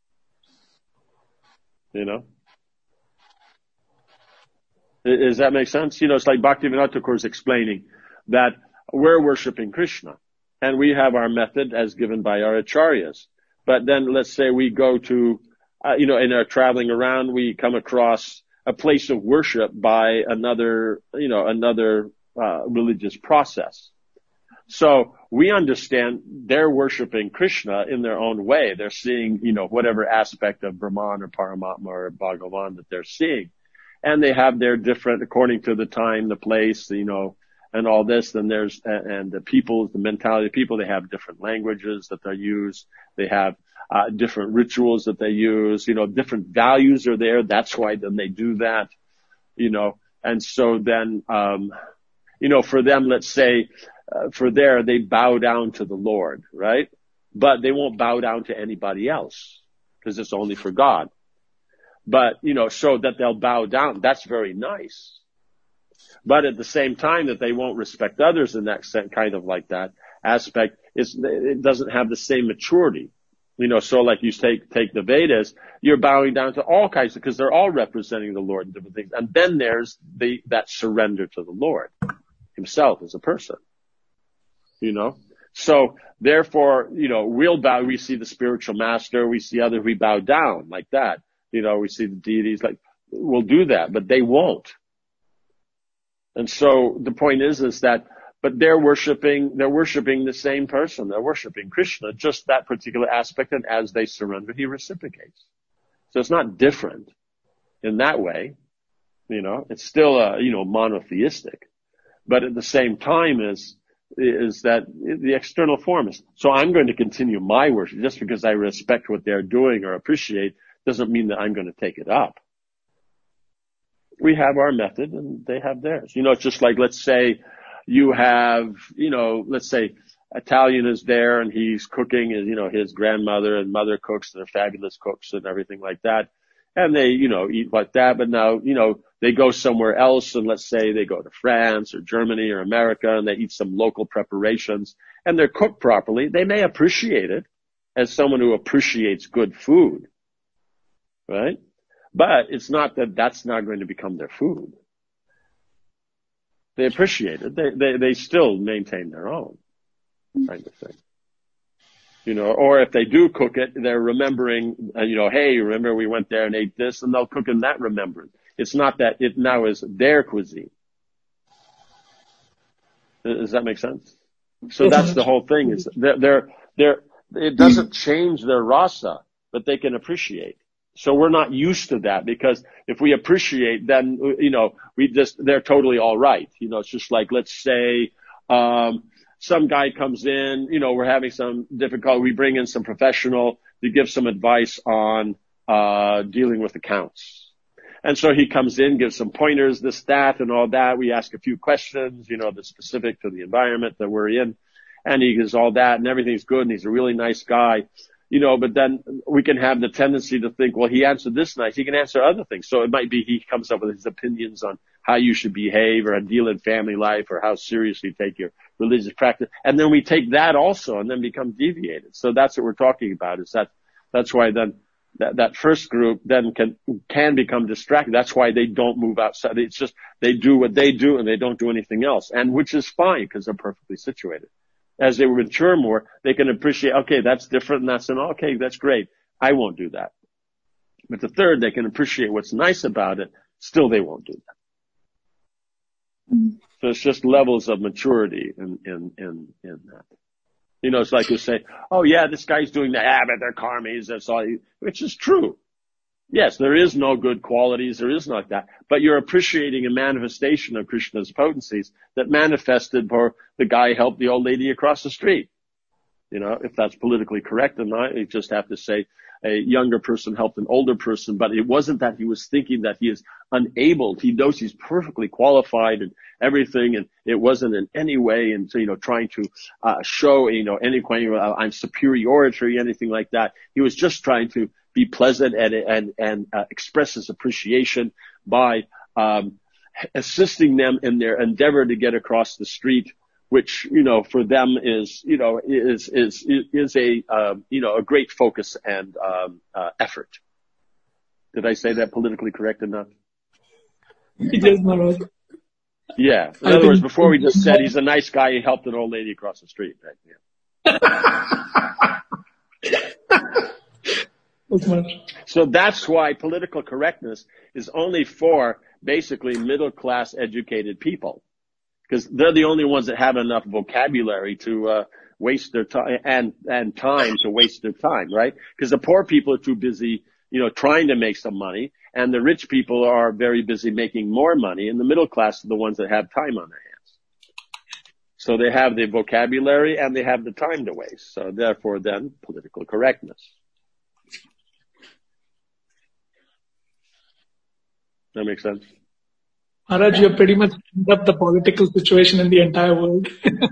Does that make sense? It's like Bhaktivinoda Thakur is explaining that we're worshiping Krishna, and we have our method as given by our acharyas. But then let's say we go to, in our traveling around, we come across a place of worship by another religious process. So we understand they're worshiping Krishna in their own way. They're seeing, whatever aspect of Brahman or Paramatma or Bhagavan that they're seeing. And they have their different, according to the time, the place, and all this. Then there's, and the people, the mentality of people, they have different languages that they use. They have, different rituals that they use, different values are there. That's why then they do that, and so then, for them, let's say, they bow down to the Lord, right? But they won't bow down to anybody else because it's only for God. But, so that they'll bow down, that's very nice. But at the same time that they won't respect others in that kind of like that aspect, it doesn't have the same maturity. So like you take the Vedas, you're bowing down to all kinds because they're all representing the Lord and different things. And then there's that surrender to the Lord himself as a person. So therefore, we'll bow, we see the spiritual master, we see others, we bow down like that. We see the deities, like, we'll do that, but they won't. And so the point is that, but they're worshiping the same person. They're worshiping Krishna, just that particular aspect, and as they surrender, he reciprocates. So it's not different in that way. It's still, monotheistic. But at the same time is that the external form is, so I'm going to continue my worship just because I respect what they're doing or appreciate doesn't mean that I'm going to take it up. We have our method and they have theirs. It's just like, let's say you have, let's say Italian is there and he's cooking and, his grandmother and mother cooks, they're fabulous cooks and everything like that. And they, eat like that, but now, they go somewhere else and let's say they go to France or Germany or America and they eat some local preparations and they're cooked properly. They may appreciate it as someone who appreciates good food, right? But it's not that that's not going to become their food. They appreciate it. They still maintain their own kind of thing. Or if they do cook it, they're remembering, hey, remember we went there and ate this, and they'll cook in that remembrance. It's not that it now is their cuisine. Does that make sense? So that's the whole thing is it doesn't change their rasa, but they can appreciate. So we're not used to that because if we appreciate, then, they're totally all right. It's just like, let's say, some guy comes in, we're having some difficulty. We bring in some professional to give some advice on, dealing with accounts. And so he comes in, gives some pointers, this, that, and all that. We ask a few questions, that's specific to the environment that we're in. And he gives all that and everything's good and he's a really nice guy. But then we can have the tendency to think, well, he answered this nice. He can answer other things. So it might be he comes up with his opinions on how you should behave or deal in family life or how seriously you take your religious practice. And then we take that also and then become deviated. So that's what we're talking about is that's why then that first group then can become distracted. That's why they don't move outside. It's just they do what they do and they don't do anything else. And which is fine because they're perfectly situated. As they mature more, they can appreciate, okay, that's different and that's okay, that's great. I won't do that. But the third, they can appreciate what's nice about it. Still, they won't do that. So it's just levels of maturity in that. It's like you say, oh yeah, this guy's doing that, but they're karmis, that's all, which is true. Yes, there is no good qualities, there is not that, but you're appreciating a manifestation of Krishna's potencies that manifested for the guy helped the old lady across the street. If that's politically correct or not, you just have to say a younger person helped an older person, but it wasn't that he was thinking that he is unable. He knows he's perfectly qualified and everything, and it wasn't in any way into, trying to, show, any kind of, I'm superiority or anything like that. He was just trying to be pleasant and express his appreciation by, assisting them in their endeavor to get across the street, which, for them is a great focus and, effort. Did I say that politically correct enough? Yes, Maharaj. Yeah. In other words, before we just said he's a nice guy, he helped an old lady across the street, right? Yeah. So that's why political correctness is only for basically middle class educated people. because they're the only ones that have enough vocabulary to waste their time and time to waste their time, right? Because the poor people are too busy, trying to make some money, and the rich people are very busy making more money, and the middle class are the ones that have time on their hands. So they have the vocabulary and they have the time to waste. So therefore then political correctness. That makes sense? Maharaj, you pretty much summed up the political situation in the entire world.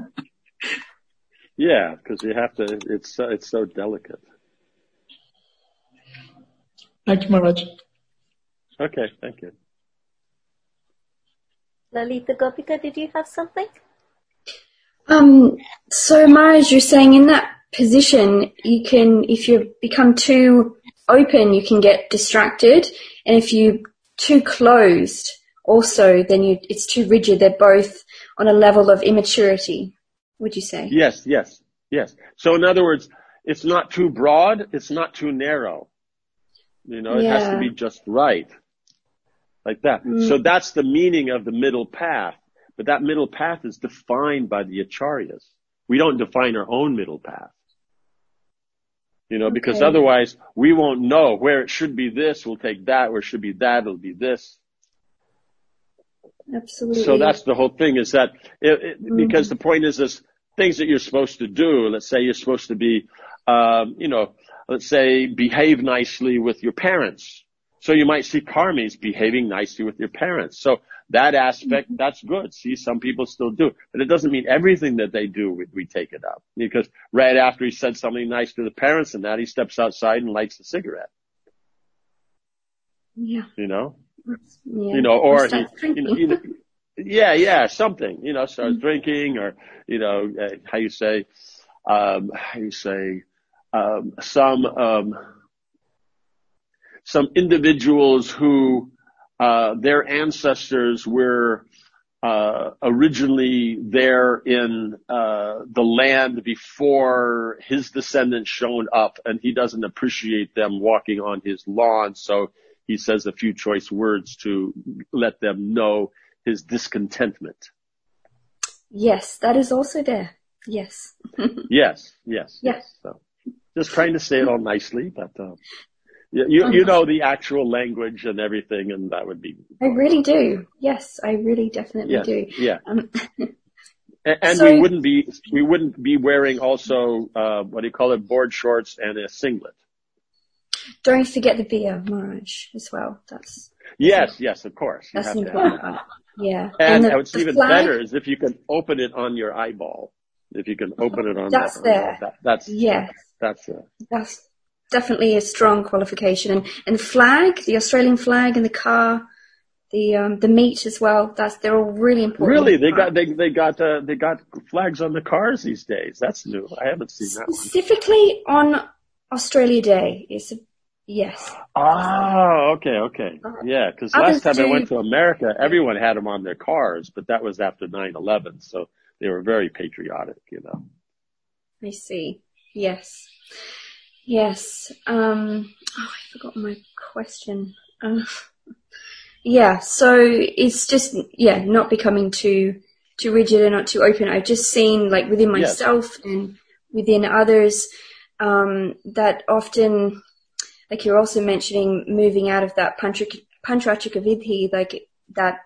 Yeah, because you have to, it's so delicate. Thank you, Maharaj. Okay, thank you. Lalita Gopika, did you have something? So Maharaj, you're saying in that position, you can, if you become too open, you can get distracted. And if you too closed, also, then it's too rigid. They're both on a level of immaturity, would you say? Yes. So in other words, it's not too broad, it's not too narrow. It has to be just right. Like that. So that's the meaning of the middle path. But that middle path is defined by the acharyas. We don't define our own middle path. Because otherwise we won't know where it should be this, we'll take that, where it should be that, it'll be this. Absolutely. So that's the whole thing, is that because the point is things that you're supposed to do. Let's say you're supposed to be, let's say behave nicely with your parents. So you might see karmis behaving nicely with your parents. So that aspect, that's good. See, some people still do. But it doesn't mean everything that they do, we take it up. Because right after he said something nice to the parents and that, he steps outside and lights a cigarette. Yeah. Or something, starts drinking, or, some individuals who, their ancestors were, originally there in, the land before his descendants shown up, and he doesn't appreciate them walking on his lawn. So he says a few choice words to let them know his discontentment. Yes, that is also there. Yes. Yes. So just trying to say it all nicely, but, you know the actual language and everything, and that would be. I really do. Yes, I really definitely do. Yeah. And so, we wouldn't be wearing also, board shorts and a singlet. Don't forget the beer, Maharaj, as well. Yes, of course. That's an important part. Yeah. And what's even better is if you can open it on your eyeball. If you can open it on that's there. That's definitely a strong qualification. And the flag, the Australian flag in the car, the meat as well. They're all really important. Really, they got flags on the cars these days. That's new. I haven't seen that one. Specifically on Australia Day. Yes. Oh, okay. Yeah, because last time I went to America, everyone had them on their cars, but that was after 9/11, so they were very patriotic, I see. Yes. I forgot my question. So it's just, not becoming too rigid and not too open. I've just seen, like, within myself and within others, that often, like you're also mentioning, moving out of that Panchachika Vidhi, like that,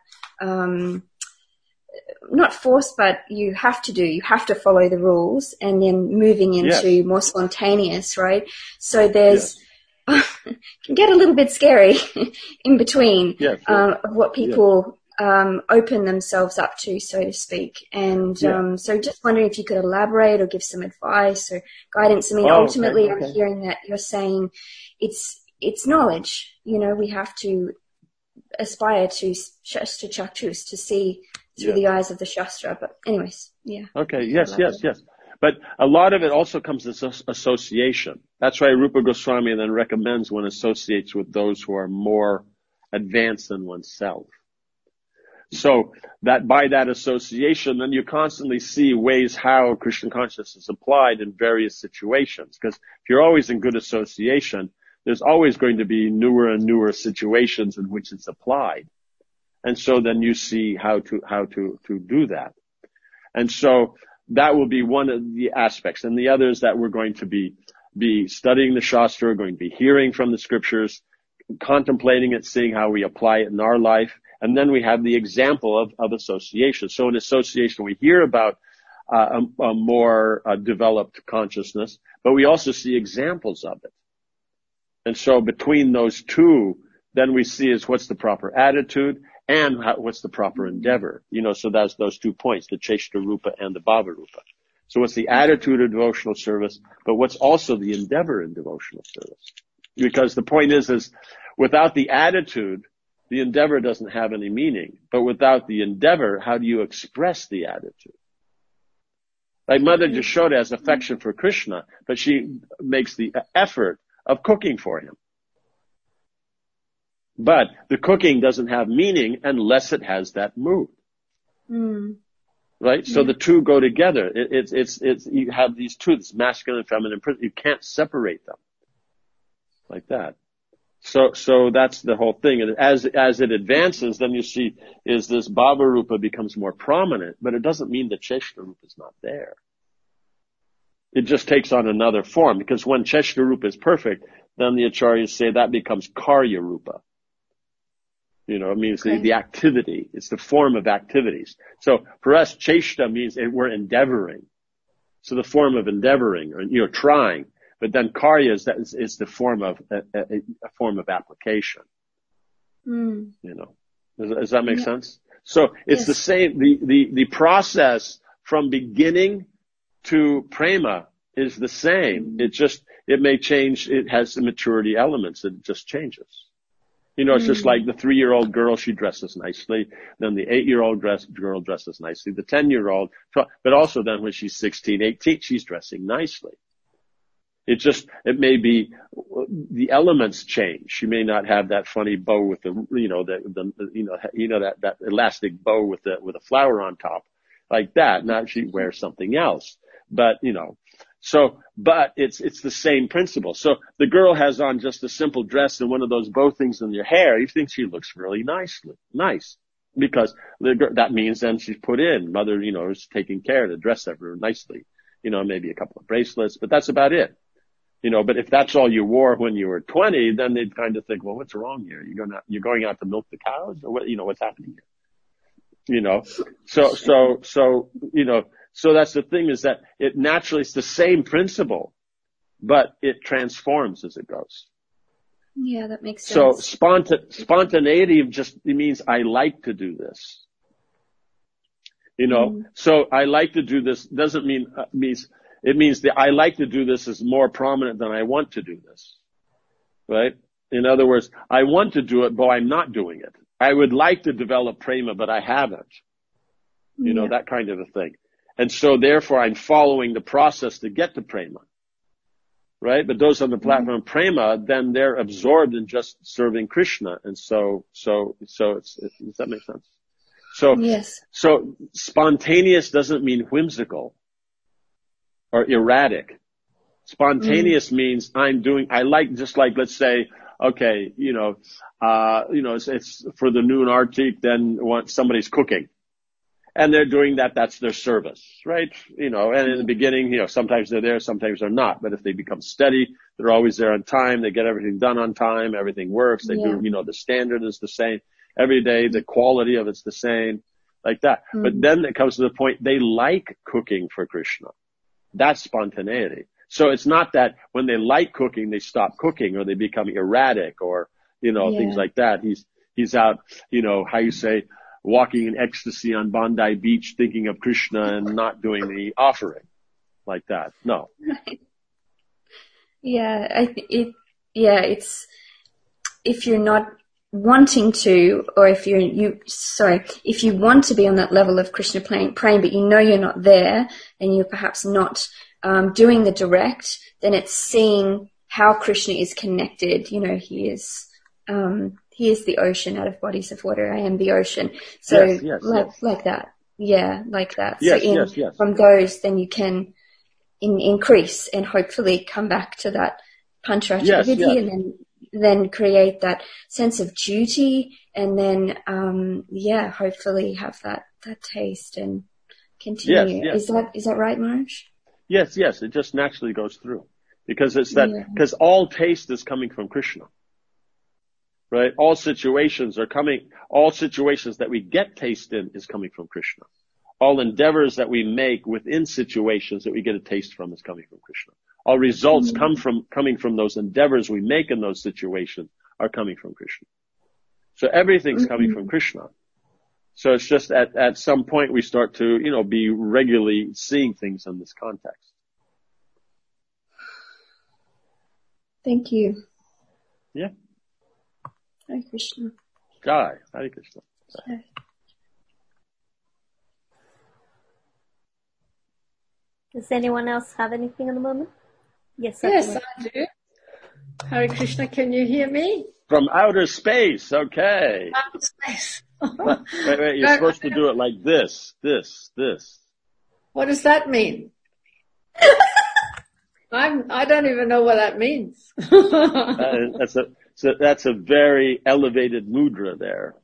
not forced, but you have to follow the rules, and then moving into more spontaneous, right? So there's, can get a little bit scary in between, of what people, open themselves up to, so to speak. And, so just wondering if you could elaborate or give some advice or guidance. I mean, ultimately I'm hearing that you're saying it's knowledge, we have to aspire to Shastra Chakshus, to see through the eyes of the Shastra. But anyways, Okay, yes. But a lot of it also comes as association. That's why Rupa Goswami then recommends one associates with those who are more advanced than oneself. So that by that association, then you constantly see ways how Krishna consciousness is applied in various situations. Because if you're always in good association, there's always going to be newer and newer situations in which it's applied. And so then you see how to do that. And so that will be one of the aspects. And the other is that we're going to be studying the Shastra, we're going to be hearing from the scriptures, contemplating it, seeing how we apply it in our life. And then we have the example of association. So in association, we hear about a more developed consciousness, but we also see examples of it. And so between those two, then we see is what's the proper attitude and what's the proper endeavor. So that's those 2 points, the Cheshta Rupa and the Bhava Rupa. So what's the attitude of devotional service, but what's also the endeavor in devotional service? Because the point is without the attitude, the endeavor doesn't have any meaning. But without the endeavor, how do you express the attitude? Like Mother Yashoda has affection for Krishna, but she makes the effort of cooking for him. But the cooking doesn't have meaning unless it has that mood. Right? So the two go together. It's you have these two, this masculine and feminine. You can't separate them like that. So that's the whole thing. And as it advances, then you see is this Bhava Rupa becomes more prominent, but it doesn't mean that Cheshta Rupa is not there. It just takes on another form, because when Cheshta Rupa is perfect, then the Acharyas say that becomes Karya Rupa. It means the activity. It's the form of activities. So for us, Cheshta means we're endeavoring. So the form of endeavoring, or trying. But then Karya is the form of a form of application. Does that make sense? So it's the same. The process from beginning to prema is the same. It may change. It has the maturity elements. It just changes. It's just like the 3-year-old girl, she dresses nicely. Then the 8-year-old girl dresses nicely. The 10-year-old, but also then when she's 16, 18, she's dressing nicely. It may be the elements change. She may not have that funny bow with that elastic bow with a flower on top like that. Now she wears something else. But but it's the same principle. So the girl has on just a simple dress and one of those bow things in your hair. You think she looks really nice, because that means then she's put in. Mother, is taking care to dress her nicely. Maybe a couple of bracelets, but that's about it. But if that's all you wore when you were 20, then they'd kind of think, well, what's wrong here? You're going out to milk the cows, or what? What's happening here? So that's the thing, is that it naturally, it's the same principle, but it transforms as it goes. Yeah, that makes sense. So spontaneity it means I like to do this. So I like to do this doesn't mean, it means that I like to do this is more prominent than I want to do this. Right? In other words, I want to do it, but I'm not doing it. I would like to develop prema, but I haven't. That kind of a thing. And so therefore I'm following the process to get to prema. Right? But those on the platform of prema, then they're absorbed in just serving Krishna. And so does that make sense? So spontaneous doesn't mean whimsical or erratic. Spontaneous means just like, let's say, okay, it's for the noon artik, then somebody's cooking. And they're doing that, that's their service, right? And in the beginning, sometimes they're there, sometimes they're not. But if they become steady, they're always there on time, they get everything done on time, everything works, they do, the standard is the same. Every day, the quality of it's the same, like that. But then it comes to the point, they like cooking for Krishna. That's spontaneity. So it's not that when they like cooking, they stop cooking or they become erratic or, things like that. He's out, how you say, walking in ecstasy on Bondi Beach, thinking of Krishna and not doing the offering like that. No. It's if you're not wanting to, or if you want to be on that level of Krishna praying, but you're not there and you're perhaps not doing the direct, then it's seeing how Krishna is connected. He is the ocean out of bodies of water. I am the ocean. So like that. Yeah, like that. Yes, from those, then you can increase and hopefully come back to that pancharacha and then create that sense of duty and then, hopefully have that taste and continue. Yes. Is that right, Maharaj? Yes. It just naturally goes through because because all taste is coming from Krishna. Right? All situations that we get taste in is coming from Krishna. All endeavors that we make within situations that we get a taste from is coming from Krishna. All results coming from those endeavors we make in those situations are coming from Krishna. So everything's coming from Krishna. So it's just at some point we start to, be regularly seeing things in this context. Thank you. Yeah. Hare Krishna. Jai. Hare Krishna. Jai. Does anyone else have anything at the moment? Yes, I do. Hare Krishna, can you hear me? From outer space, okay. Outer space. Wait, you're supposed to do it like this. What does that mean? I don't even know what that means. That's a very elevated mudra there.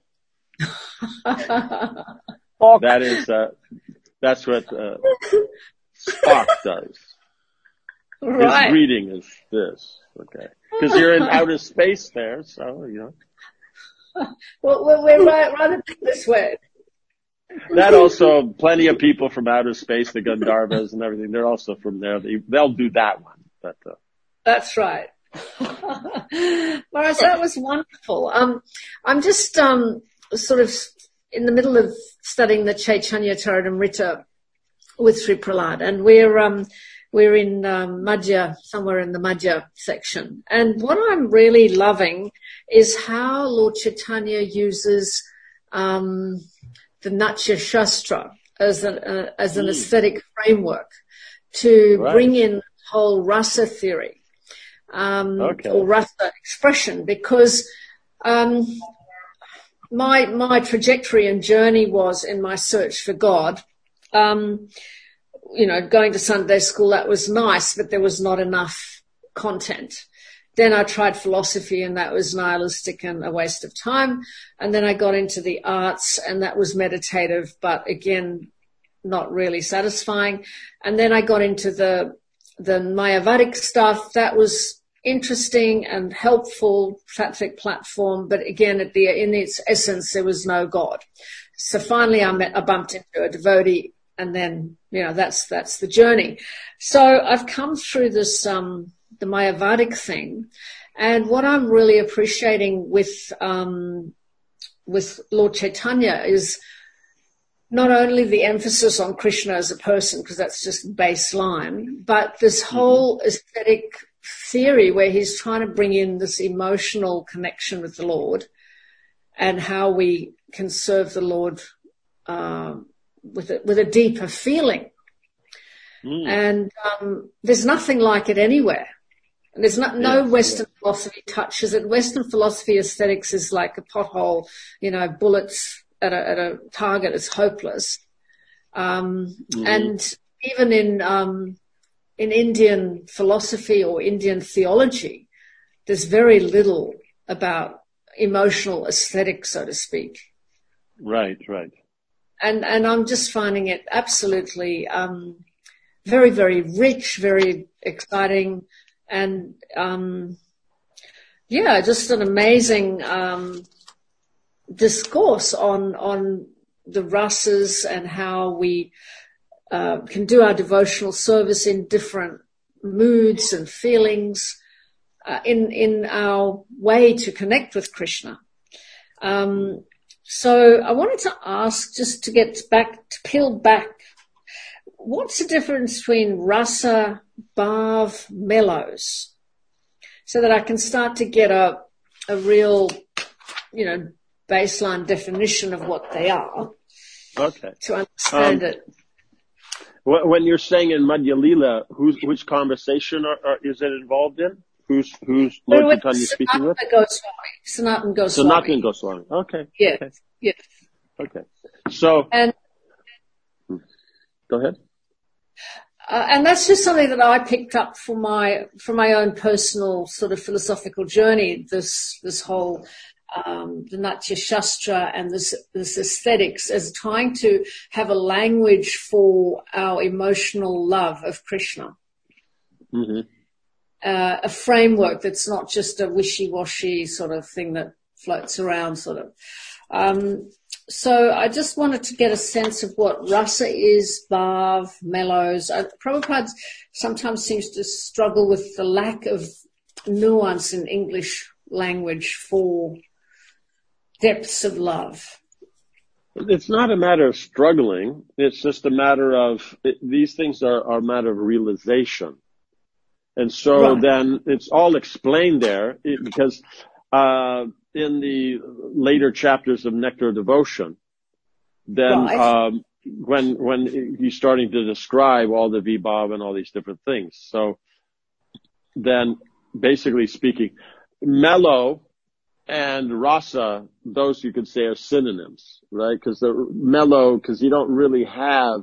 That's what Spock does. Right. His greeting is this, okay? Because you're in outer space there, so Well, we're rather this way. That also, plenty of people from outer space, the Gandharvas and everything, they're also from there. They'll do that one. But, That's right. Maharaj, that was wonderful. I'm just sort of in the middle of studying the Chaitanya Charitamrita with Sri Prahlad, and we're in Madhya, somewhere in the Madhya section. And what I'm really loving is how Lord Chaitanya uses the Natya Shastra as an aesthetic framework to bring in the whole rasa theory, or rasa expression, because my trajectory and journey was in my search for God. Going to Sunday school, that was nice, but there was not enough content. Then I tried philosophy, and that was nihilistic and a waste of time. And then I got into the arts, and that was meditative, but again, not really satisfying. And then I got into the Mayavadic stuff. That was interesting and helpful, sattvic platform, but again, in its essence, there was no God. So finally I bumped into a devotee, and then, that's the journey. So I've come through this, the Mayavadic thing. And what I'm really appreciating with Lord Chaitanya is not only the emphasis on Krishna as a person, because that's just baseline, but this whole aesthetic theory where he's trying to bring in this emotional connection with the Lord and how we can serve the Lord with a deeper feeling. And there's nothing like it anywhere. And there's no Western philosophy touches it. Western philosophy aesthetics is like a pothole, bullets at a target is hopeless. And even in Indian philosophy or Indian theology, there's very little about emotional aesthetic, so to speak. Right. And I'm just finding it absolutely very, very rich, very exciting, and just an amazing discourse on the rasas and how we can do our devotional service in different moods and feelings in our way to connect with Krishna. So I wanted to ask, just to peel back, what's the difference between rasa, bhav, mellows, so that I can start to get a real, baseline definition of what they are. Okay. To understand it. When you're saying in Madhya Lila, which conversation is it involved in? Who's Lord Chaitanya speaking with? Sanatana Goswami. Sanatana Goswami. Okay. Yes. Okay. Yes. Okay. So. And go ahead. And that's just something that I picked up from my own personal sort of philosophical journey. This whole the Natya Shastra and this aesthetics as trying to have a language for our emotional love of Krishna. Mm-hmm. A framework that's not just a wishy-washy sort of thing that floats around sort of. So I just wanted to get a sense of what rasa is, bhav, mellows. Prabhupada sometimes seems to struggle with the lack of nuance in English language for depths of love. It's not a matter of struggling. It's just a matter of, these things are a matter of realization. And so then it's all explained there because in the later chapters of Nectar of Devotion, then when he's starting to describe all the vibhav and all these different things. So then basically speaking, mellow and rasa, those you could say are synonyms, right? Because the mellow, because you don't really have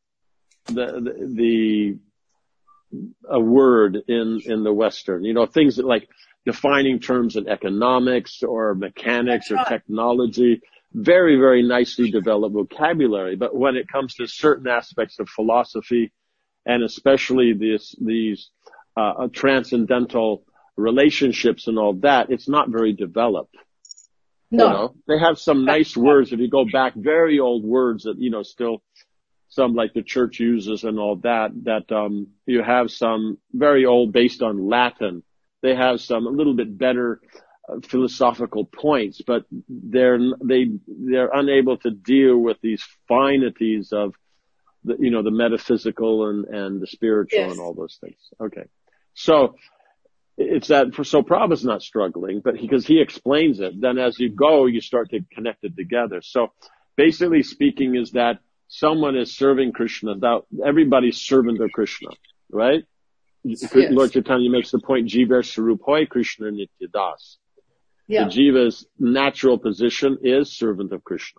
a word in the Western, things that like defining terms in economics or mechanics or technology, very, very nicely developed vocabulary. But when it comes to certain aspects of philosophy and especially these transcendental relationships and all that, it's not very developed. No. They have some nice words. If you go back, very old words that, still some like the church uses and all that you have some very old based on Latin. They have some a little bit better philosophical points, but they're unable to deal with these finities of the metaphysical and the spiritual and all those things. Okay. So it's that, so Prabhupada's not struggling, but because he explains it, then as you go, you start to connect it together. So basically speaking is that someone is serving Krishna. Everybody's servant of Krishna, right? Yes. Lord Chaitanya makes the point, Jiva Sarup Hoy Krishna Nitya Das. Yeah. The Jiva's natural position is servant of Krishna.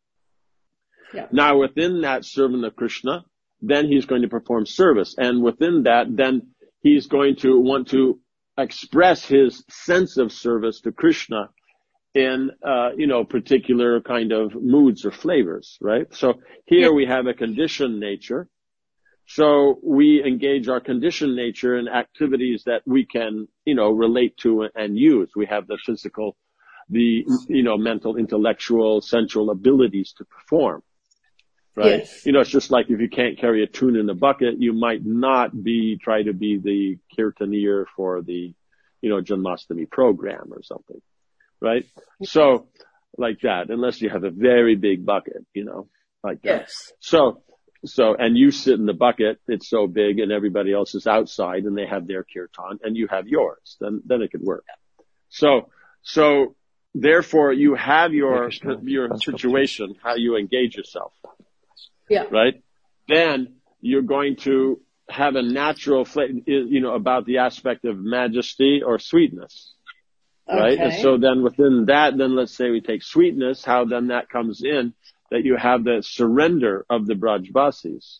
Yeah. Now within that servant of Krishna, then he's going to perform service. And within that, then he's going to want to express his sense of service to Krishna in, particular kind of moods or flavors, right? So here we have a conditioned nature. So we engage our conditioned nature in activities that we can, relate to and use. We have the physical, the, mental, intellectual, sensual abilities to perform, right? Yes. It's just like if you can't carry a tune in a bucket, you might not try to be the kirtanier for the, Janmashtami program or something. Right? So, like that, unless you have a very big bucket, like that. Yes. So, and you sit in the bucket, it's so big and everybody else is outside and they have their kirtan and you have yours, then it could work. So therefore you have your situation, how you engage yourself. Yeah. Right? Then you're going to have a natural, about the aspect of majesty or sweetness. Right? Okay. And so then within that, then let's say we take sweetness, how then that comes in, that you have the surrender of the Brajbasis.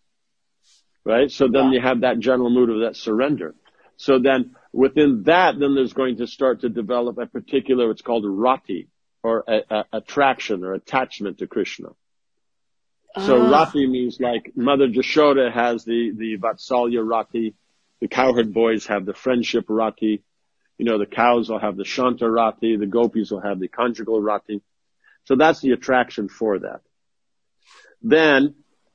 Right? So then you have that general mood of that surrender. So then within that, then there's going to start to develop a particular, it's called rati, or attraction or attachment to Krishna. So rati means like Mother Jashoda has the Vatsalya rati, the cowherd boys have the friendship rati, the cows will have the Shanta Rati, the gopis will have the conjugal Rati. So that's the attraction for that. Then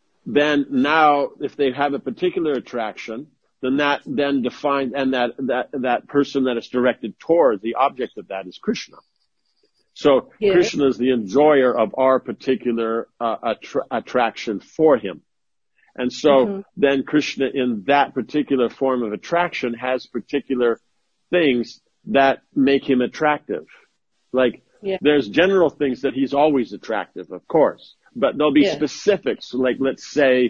now, if they have a particular attraction, then that then defines, and that person that is directed toward the object of that is Krishna. So Krishna is the enjoyer of our particular attraction for him. And so then Krishna in that particular form of attraction has particular things that make him attractive. Like, there's general things that he's always attractive, of course, but there'll be specifics, like let's say,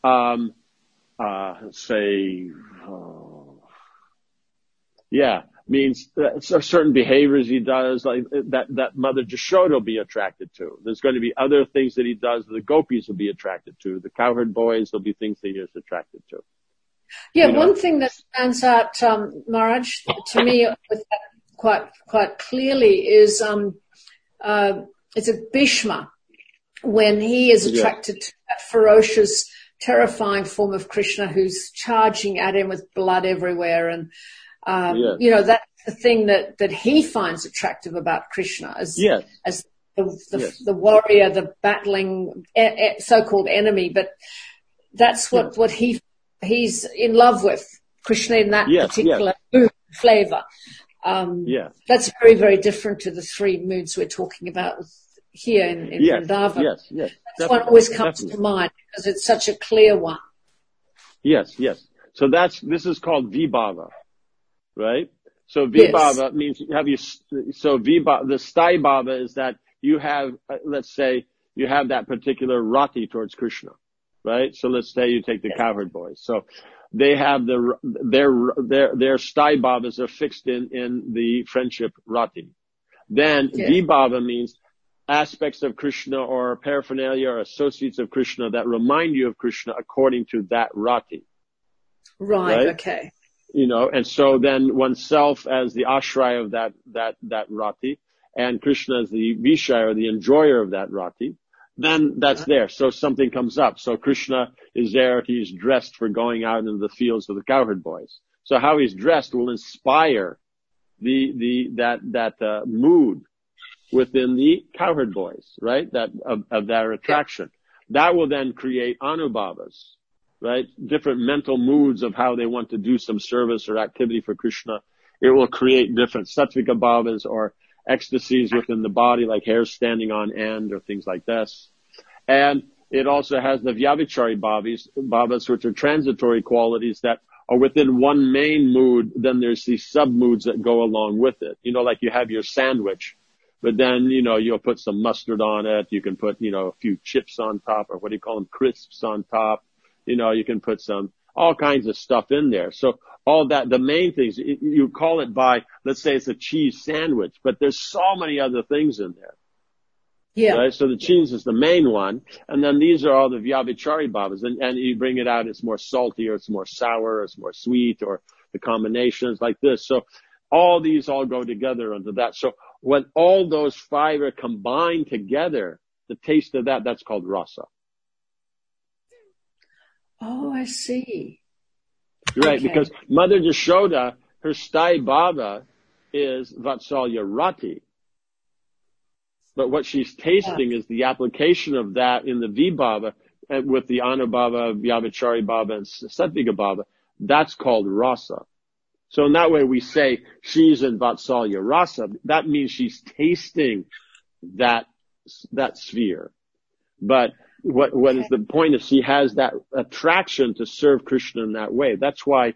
means certain behaviors he does, like that Mother Jashoda will be attracted to. There's going to be other things that he does that the gopis will be attracted to. The cowherd boys will be things that he is attracted to. Yeah, one thing that stands out, Maharaj, to me with that quite clearly is it's a Bhishma when he is attracted to that ferocious, terrifying form of Krishna who's charging at him with blood everywhere, and you know, that's the thing that he finds attractive about Krishna as the warrior, the battling so-called enemy, but that's what he's in love with, Krishna in that particular mood flavor. That's very, very different to the three moods we're talking about here in Vrindavan. That's one always comes to mind because it's such a clear one. So this is called vibhava, right? So vibhava means the sthai bhava is that you have, let's say, you have that particular rati towards Krishna, right? So let's say you take the cowherd boys. So they have their sthai bhavas are fixed in the friendship rati. Then vibhava means aspects of Krishna or paraphernalia or associates of Krishna that remind you of Krishna according to that rati. Right? Okay. You know, and so then oneself as the ashraya of that rati, and Krishna as the vishaya or the enjoyer of that rati, then that's there. So something comes up. So Krishna is there. He's dressed for going out into the fields with the cowherd boys. So how he's dressed will inspire that mood within the cowherd boys, right? That of their attraction. That will then create anubhavas, right? Different mental moods of how they want to do some service or activity for Krishna. It will create different sattvika bhavas or ecstasies within the body, like hairs standing on end or things like this. And it also has the vyabhichari bhavas, which are transitory qualities that are within one main mood. Then there's these sub-moods that go along with it. You know, like you have your sandwich, but then, you know, you'll put some mustard on it. You can put, you know, a few chips on top, or what do you call them? Crisps on top. You know, you can put all kinds of stuff in there. So all that, the main things, you call it by, let's say it's a cheese sandwich, but there's so many other things in there. Right? So the cheese is the main one. And then these are all the vyabhichari bhavas. And you bring it out, it's more salty, or it's more sour, or it's more sweet, or the combinations like this. So all these all go together under that. So when all those five are combined together, the taste of that's called rasa. Oh, I see. Right, because Mother Yashoda, her sthai bhava is vatsalya rati. But what she's tasting is the application of that in the vibhava with the anubhava, vyabhichari bhava, and sattvika bhava. That's called rasa. So in that way we say she's in vatsalya rasa. That means she's tasting that sphere. But what is the point is she has that attraction to serve Krishna in that way. That's why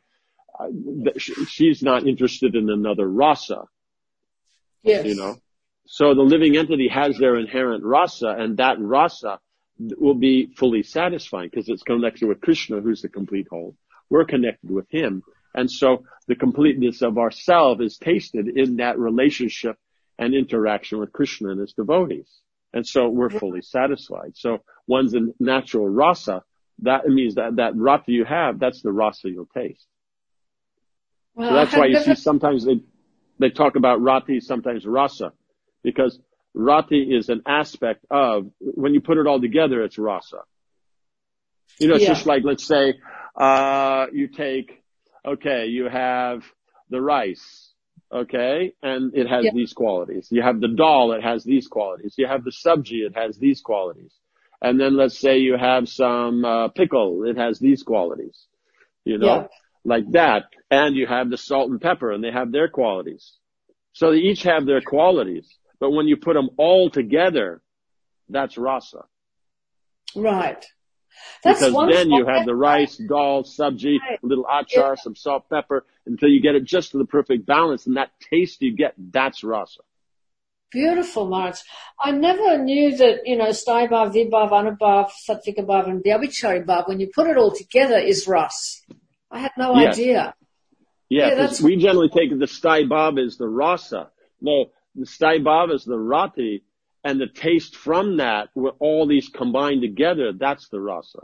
she's not interested in another rasa. You know? So the living entity has their inherent rasa, and that rasa will be fully satisfying because it's connected with Krishna, who's the complete whole. We're connected with him. And so the completeness of ourself is tasted in that relationship and interaction with Krishna and his devotees. And so we're fully satisfied. So one's a natural rasa. That means that rati you have, that's the rasa you'll taste. Well, so that's why you see sometimes they talk about rati, sometimes rasa, because rati is an aspect of, when you put it all together, it's rasa. You know, it's just like, let's say, you take, you have the rice. Okay, and it has these qualities. You have the dal, it has these qualities. You have the sabji, it has these qualities. And then let's say you have some pickle, it has these qualities. You know, like that. And you have the salt and pepper, and they have their qualities. So they each have their qualities. But when you put them all together, that's rasa. Right. Because then you have the rice, dal, sabji, a little achar, some salt, pepper, until you get it just to the perfect balance. And that taste you get, that's rasa. Beautiful, Maharaj. I never knew that, you know, sthai bhav, vibhav, anubhav, sattvika bhav, and vyabhichari bhav, when you put it all together, is ras. I had no idea. Because we generally take the sthai bhav as the rasa. No, the sthai bhav is the rati. And the taste from that, with all these combined together, that's the rasa.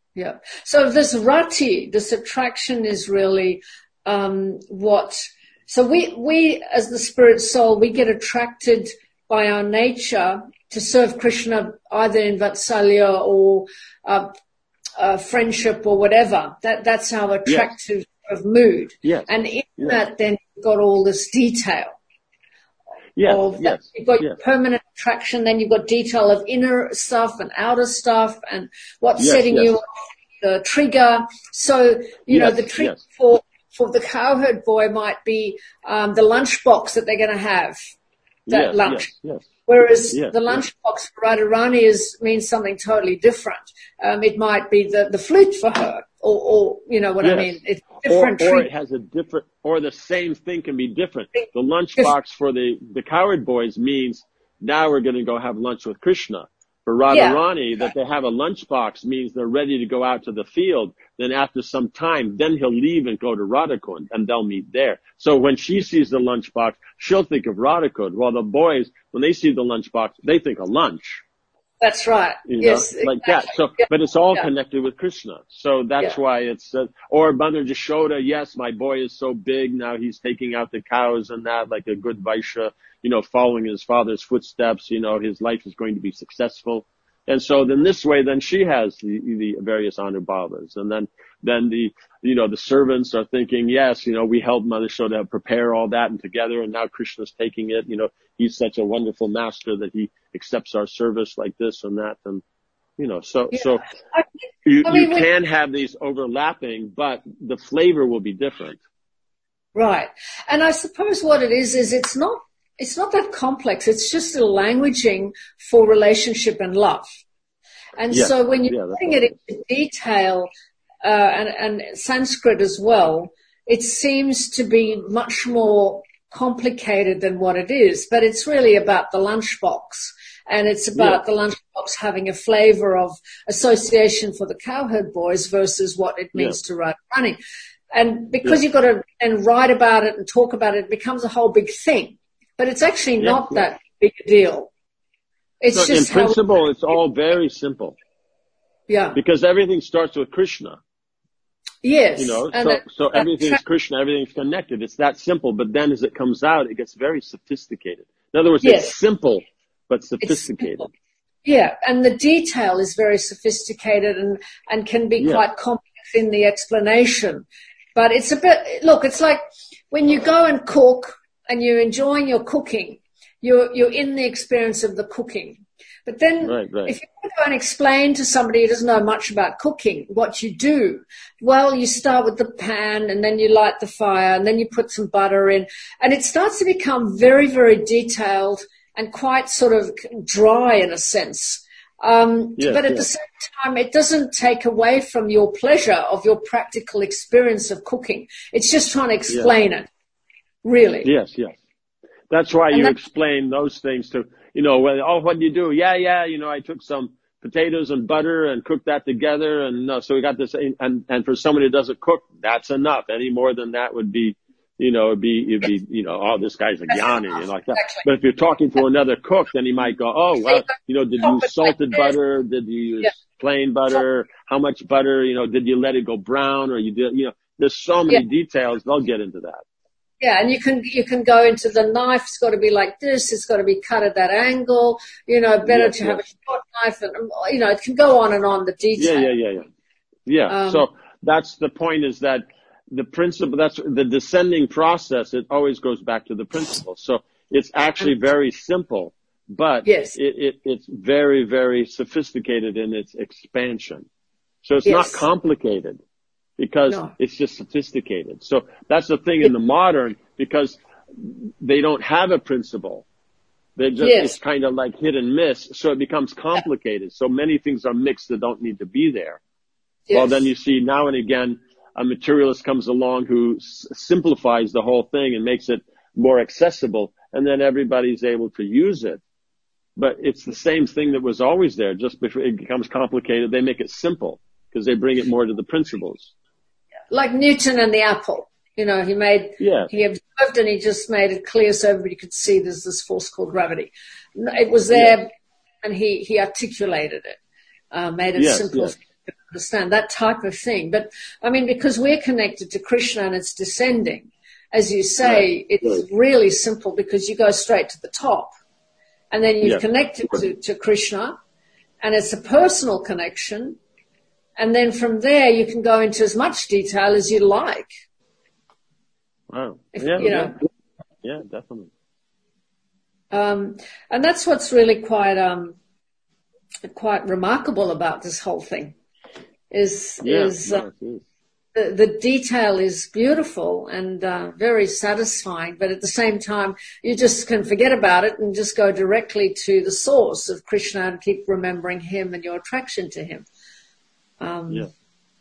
So this rati, this attraction is really what So we as the spirit soul, we get attracted by our nature to serve Krishna either in Vatsalya or friendship or whatever. That's our attractive of mood. Yes. And in that, then you've got all this detail. You've got your permanent attraction, then you've got detail of inner stuff and outer stuff and what's setting you on the trigger. So, you know, the trigger for the cowherd boy might be the lunchbox that they're going to have, that lunch. Whereas the lunchbox for Radharani means something totally different. It might be the flute for her, or you know what I mean. It's different. Or it has a different, or the same thing can be different. The lunchbox for the cowherd boys means now we're going to go have lunch with Krishna. For Radharani, that they have a lunchbox means they're ready to go out to the field. Then after some time, then he'll leave and go to Radhakund, and they'll meet there. So when she sees the lunchbox, she'll think of Radhakund, while the boys, when they see the lunchbox, they think of lunch. That's right. Yes, like that. So, but it's all connected with Krishna. So that's why it's, or Mother Jashoda, yes, my boy is so big, now he's taking out the cows and that, like a good Vaishya, you know, following his father's footsteps, you know, his life is going to be successful. And so then this way, then she has the various Anubhavas. And then the, you know, the servants are thinking, yes, you know, we helped Mother Jashoda prepare all that and together, and now Krishna's taking it, you know, he's such a wonderful master that he accepts our service like this and that. And, you know, so you can have these overlapping, but the flavor will be different. Right. And I suppose what it is it's not that complex. It's just a languaging for relationship and love. And so when you're putting it into detail, and Sanskrit as well, it seems to be much more complicated than what it is. But it's really about the lunchbox. And it's about the lunchbox having a flavor of association for the cowherd boys versus what it means to Radharani. And because you've got to and write about it and talk about it, it becomes a whole big thing. But it's actually not that big a deal. It's just in principle, it's all very simple. Yeah. Because everything starts with Krishna. Yes. You know, so everything's Krishna, everything's connected. It's that simple. But then as it comes out, it gets very sophisticated. In other words, it's simple, but sophisticated. Yeah. And the detail is very sophisticated and can be quite complex in the explanation. But it's it's like when you go and cook, and you're enjoying your cooking, you're in the experience of the cooking. But then if you go and explain to somebody who doesn't know much about cooking what you do, well, you start with the pan and then you light the fire and then you put some butter in, and it starts to become very, very detailed and quite sort of dry in a sense. But at the same time, it doesn't take away from your pleasure of your practical experience of cooking. It's just trying to explain it. Really? Yes. That's why you explain those things to, you know, what do you do? You know, I took some potatoes and butter and cooked that together, and so we got this, and for somebody who doesn't cook, that's enough. Any more than that would be, you know, it'd be, you know, oh, this guy's a jnani, you know, like that. Exactly. But if you're talking to another cook, then he might go, oh, well, you know, did you use salted butter? Did you use plain butter? How much butter? You know, did you let it go brown, or you did, you know, there's so many details. They'll get into that. Yeah, and you can go into the knife's got to be like this, it's got to be cut at that angle, you know, better to have a short knife, and, you know, it can go on and on, the detail. Yeah. So that's the point, is that the principle, that's the descending process, it always goes back to the principle. So it's actually very simple, but it's very, very sophisticated in its expansion. So it's not complicated, because it's just sophisticated. So that's the thing in the modern, because they don't have a principle. They just, it's kind of like hit and miss. So it becomes complicated. So many things are mixed that don't need to be there. Well, then you see now and again, a materialist comes along who simplifies the whole thing and makes it more accessible, and then everybody's able to use it. But it's the same thing that was always there. Just before it becomes complicated, they make it simple, because they bring it more to the principles. Like Newton and the apple. You know, he observed and he just made it clear so everybody could see there's this force called gravity. It was there, and he articulated it, made it simple to understand, that type of thing. But, I mean, because we're connected to Krishna and it's descending, as you say, it's really simple because you go straight to the top. And then you've connected to Krishna, and it's a personal connection. And then from there, you can go into as much detail as you like. Wow. Yeah, definitely. And that's what's really quite remarkable about this whole thing the detail is beautiful and very satisfying, but at the same time, you just can forget about it and just go directly to the source of Krishna and keep remembering him and your attraction to him. Thank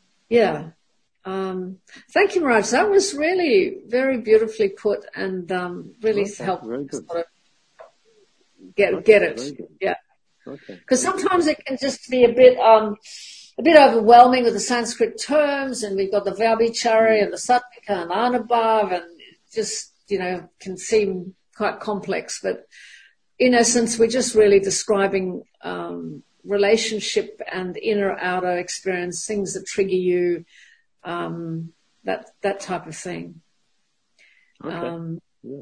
you, Maharaj. That was really very beautifully put and really helped sort of get it. Yeah. Because sometimes it can just be a bit overwhelming with the Sanskrit terms, and we've got the Vyabhichari and the Sattvika and Anubhav, and it just, can seem quite complex. But in essence, we're just really describing relationship and inner-outer experience, things that trigger you, that type of thing. Okay.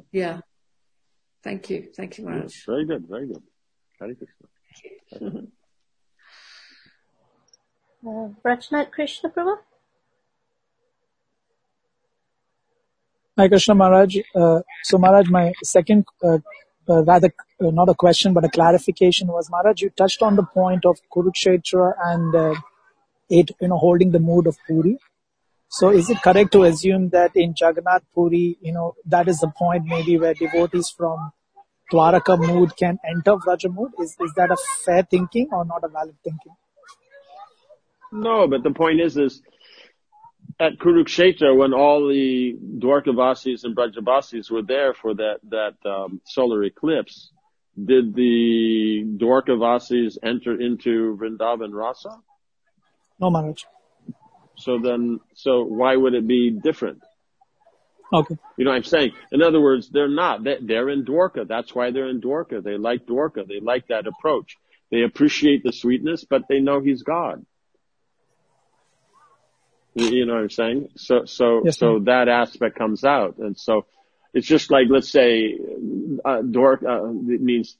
Thank you. Thank you, Maharaj. Yeah, very good. Very good. Hare Krishna. Rajnath Krishna Prabhu? Hi, Krishna Maharaj. So Maharaj, my second, rather not a question, but a clarification was, Maharaj, you touched on the point of Kurukshetra and it, holding the mood of Puri. So is it correct to assume that in Jagannath Puri, that is the point maybe where devotees from Dwaraka mood can enter Vraja mood? Is that a fair thinking or not a valid thinking? No, but the point is at Kurukshetra, when all the Dwarkavasis and Brajavasis were there for that solar eclipse, did the Dwarkavasis enter into Vrindavan Rasa? No, Maharaj. So why would it be different? Okay. You know what I'm saying? In other words, they're not. They're in Dwarka. That's why they're in Dwarka. They like Dwarka. They like that approach. They appreciate the sweetness, but they know he's God. You know what I'm saying? So that aspect comes out. And so it's just like, let's say, it means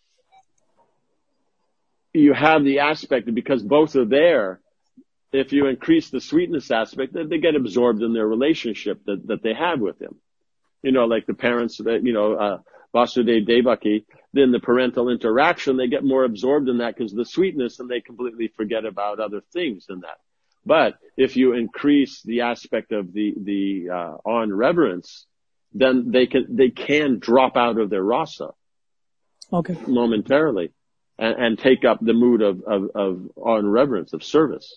you have the aspect because both are there. If you increase the sweetness aspect, they get absorbed in their relationship that they have with him. Like the parents that, Vasudeva Devaki, then the parental interaction, they get more absorbed in that because of the sweetness and they completely forget about other things in that. But if you increase the aspect of the on reverence, then they can drop out of their rasa, momentarily, and take up the mood of on reverence, of service.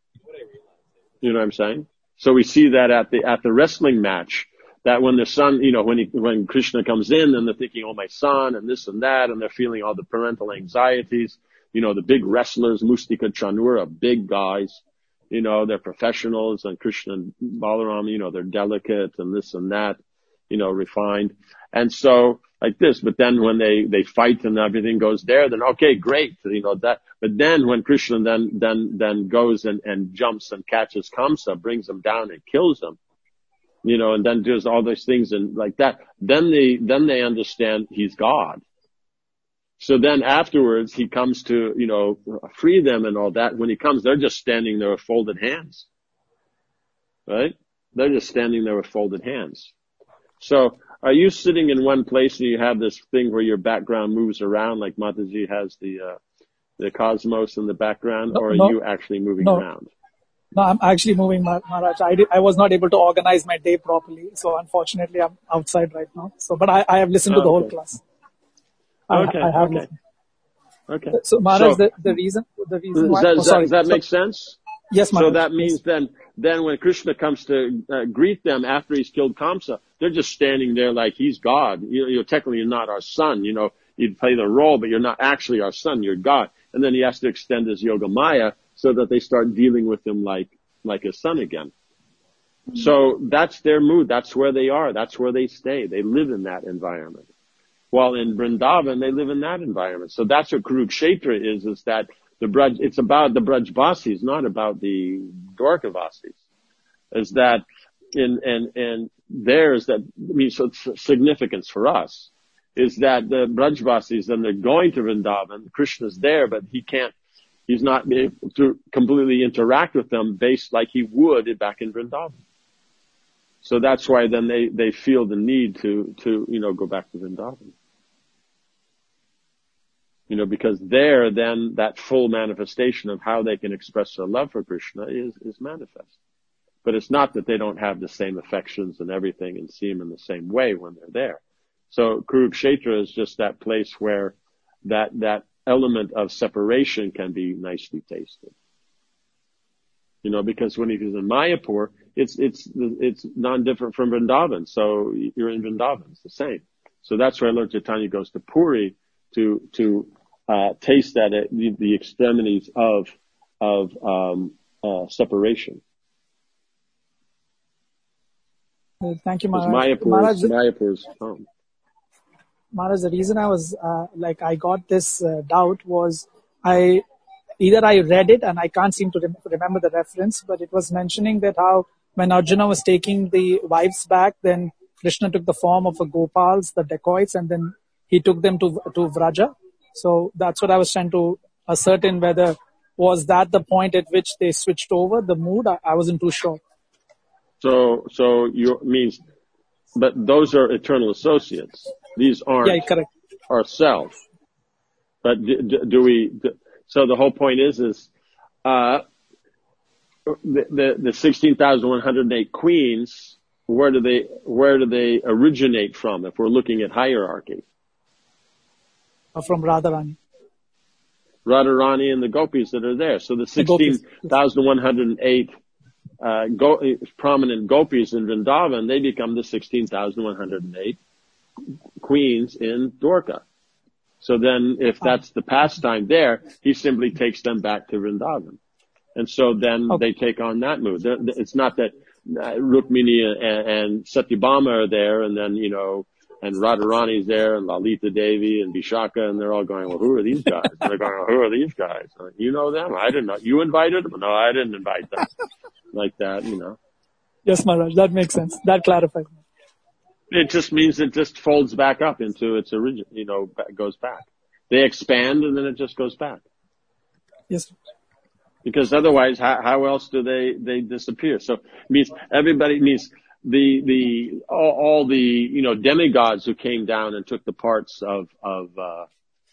You know what I'm saying? So we see that at the wrestling match, that when the son, when Krishna comes in and they're thinking, oh, my son, and this and that, and they're feeling all the parental anxieties. The big wrestlers, Mustika Chanura, big guys. They're professionals, and Krishna and Balaram, they're delicate and this and that, refined. And so like this, but then when they fight and everything goes there, then okay, great, that. But then when Krishna then goes and jumps and catches Kamsa, brings him down and kills him, and then does all those things and like that, then they understand he's God. So then afterwards, he comes to, free them and all that. When he comes, they're just standing there with folded hands. Right? They're just standing there with folded hands. So are you sitting in one place and you have this thing where your background moves around, like Mataji has the cosmos in the background, or are you actually moving around? No, I'm actually moving, Maharaj. I was not able to organize my day properly. So unfortunately, I'm outside right now. But I have listened to the whole class. Okay. I have listened. Okay. So Maharaj, the reason why... Does that make sense? Yes, Maharaj. So that means then when Krishna comes to greet them after he's killed Kamsa, they're just standing there like he's God. Technically you're not our son. You'd play the role, but you're not actually our son. You're God. And then he has to extend his Yoga Maya so that they start dealing with him like his son again. Mm-hmm. So that's their mood. That's where they are. That's where they stay. They live in that environment. While in Vrindavan, they live in that environment. So that's what Kurukshetra is that it's about the Brajvasis, not about the Dwarkavasis. Is that in theirs that means so significance for us is that the Brajvasis, then they're going to Vrindavan. Krishna's there, but he's not able to completely interact with them based like he would back in Vrindavan. So that's why then they feel the need to go back to Vrindavan. Because there then that full manifestation of how they can express their love for Krishna is manifest. But it's not that they don't have the same affections and everything and see him in the same way when they're there. So Kurukshetra is just that place where that element of separation can be nicely tasted. Because when he was in Mayapur, it's non-different from Vrindavan. So you're in Vrindavan, it's the same. So that's why Lord Chaitanya goes to Puri to taste that the extremities of separation. Thank you, Maharaj. Mayapur's home. Maharaj, the reason I was I got this doubt was either I read it and I can't seem to remember the reference, but it was mentioning that how when Arjuna was taking the wives back, then Krishna took the form of the Gopals, the dacoits, and then he took them to Vraja. So that's what I was trying to ascertain whether was that the point at which they switched over the mood. I wasn't too sure. So means, but those are eternal associates. These aren't correct. Ourselves. But do we? So the whole point is the 16,108 queens. Where do they originate from? If we're looking at hierarchy, from Radharani. Radharani and the gopis that are there. So the 16,108 prominent gopis in Vrindavan, they become the 16,108 queens in Dwarka. So then if that's the pastime there, he simply takes them back to Vrindavan. And so then they take on that mood. It's not that Rukmini and Satyabhama are there and then, and Radharani's there and Lalita Devi and Vishaka and they're all going, well, who are these guys? And they're going, well, who are these guys? You know them? I didn't know. You invited them? No, I didn't invite them. Like that, Yes, Maharaj, that makes sense. That clarifies. It just means it just folds back up into its original, goes back. They expand and then it just goes back. Yes. Because otherwise, how else do they disappear? So it means everybody means all the demigods who came down and took the parts of how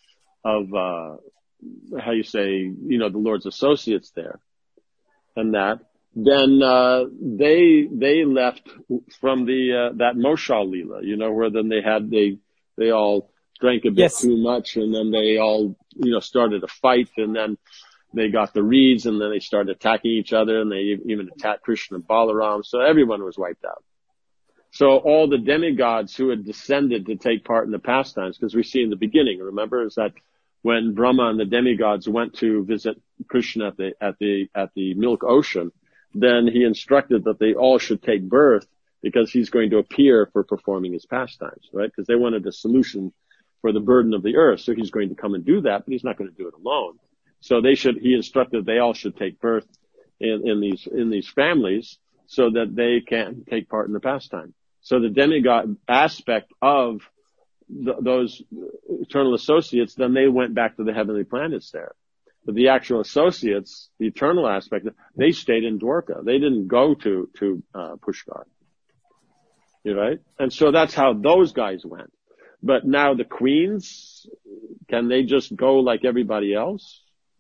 you say, the Lord's associates there and that. Then they left from that Moshal Leela, where then they all drank a bit too much and then they all started a fight and then they got the reeds and then they started attacking each other and they even attacked Krishna and Balaram, so everyone was wiped out. So all the demigods who had descended to take part in the pastimes, because we see in the beginning, remember, is that when Brahma and the demigods went to visit Krishna at the Milk Ocean, then he instructed that they all should take birth because he's going to appear for performing his pastimes, right? Because they wanted a solution for the burden of the earth. So he's going to come and do that, but he's not going to do it alone. So he instructed they all should take birth in these families so that they can take part in the pastime. So the demigod aspect of those eternal associates, then they went back to the heavenly planets there. But the actual associates, the eternal aspect, they stayed in Dwarka. They didn't go to Pushkar. Right? And so that's how those guys went. But now the queens, can they just go like everybody else?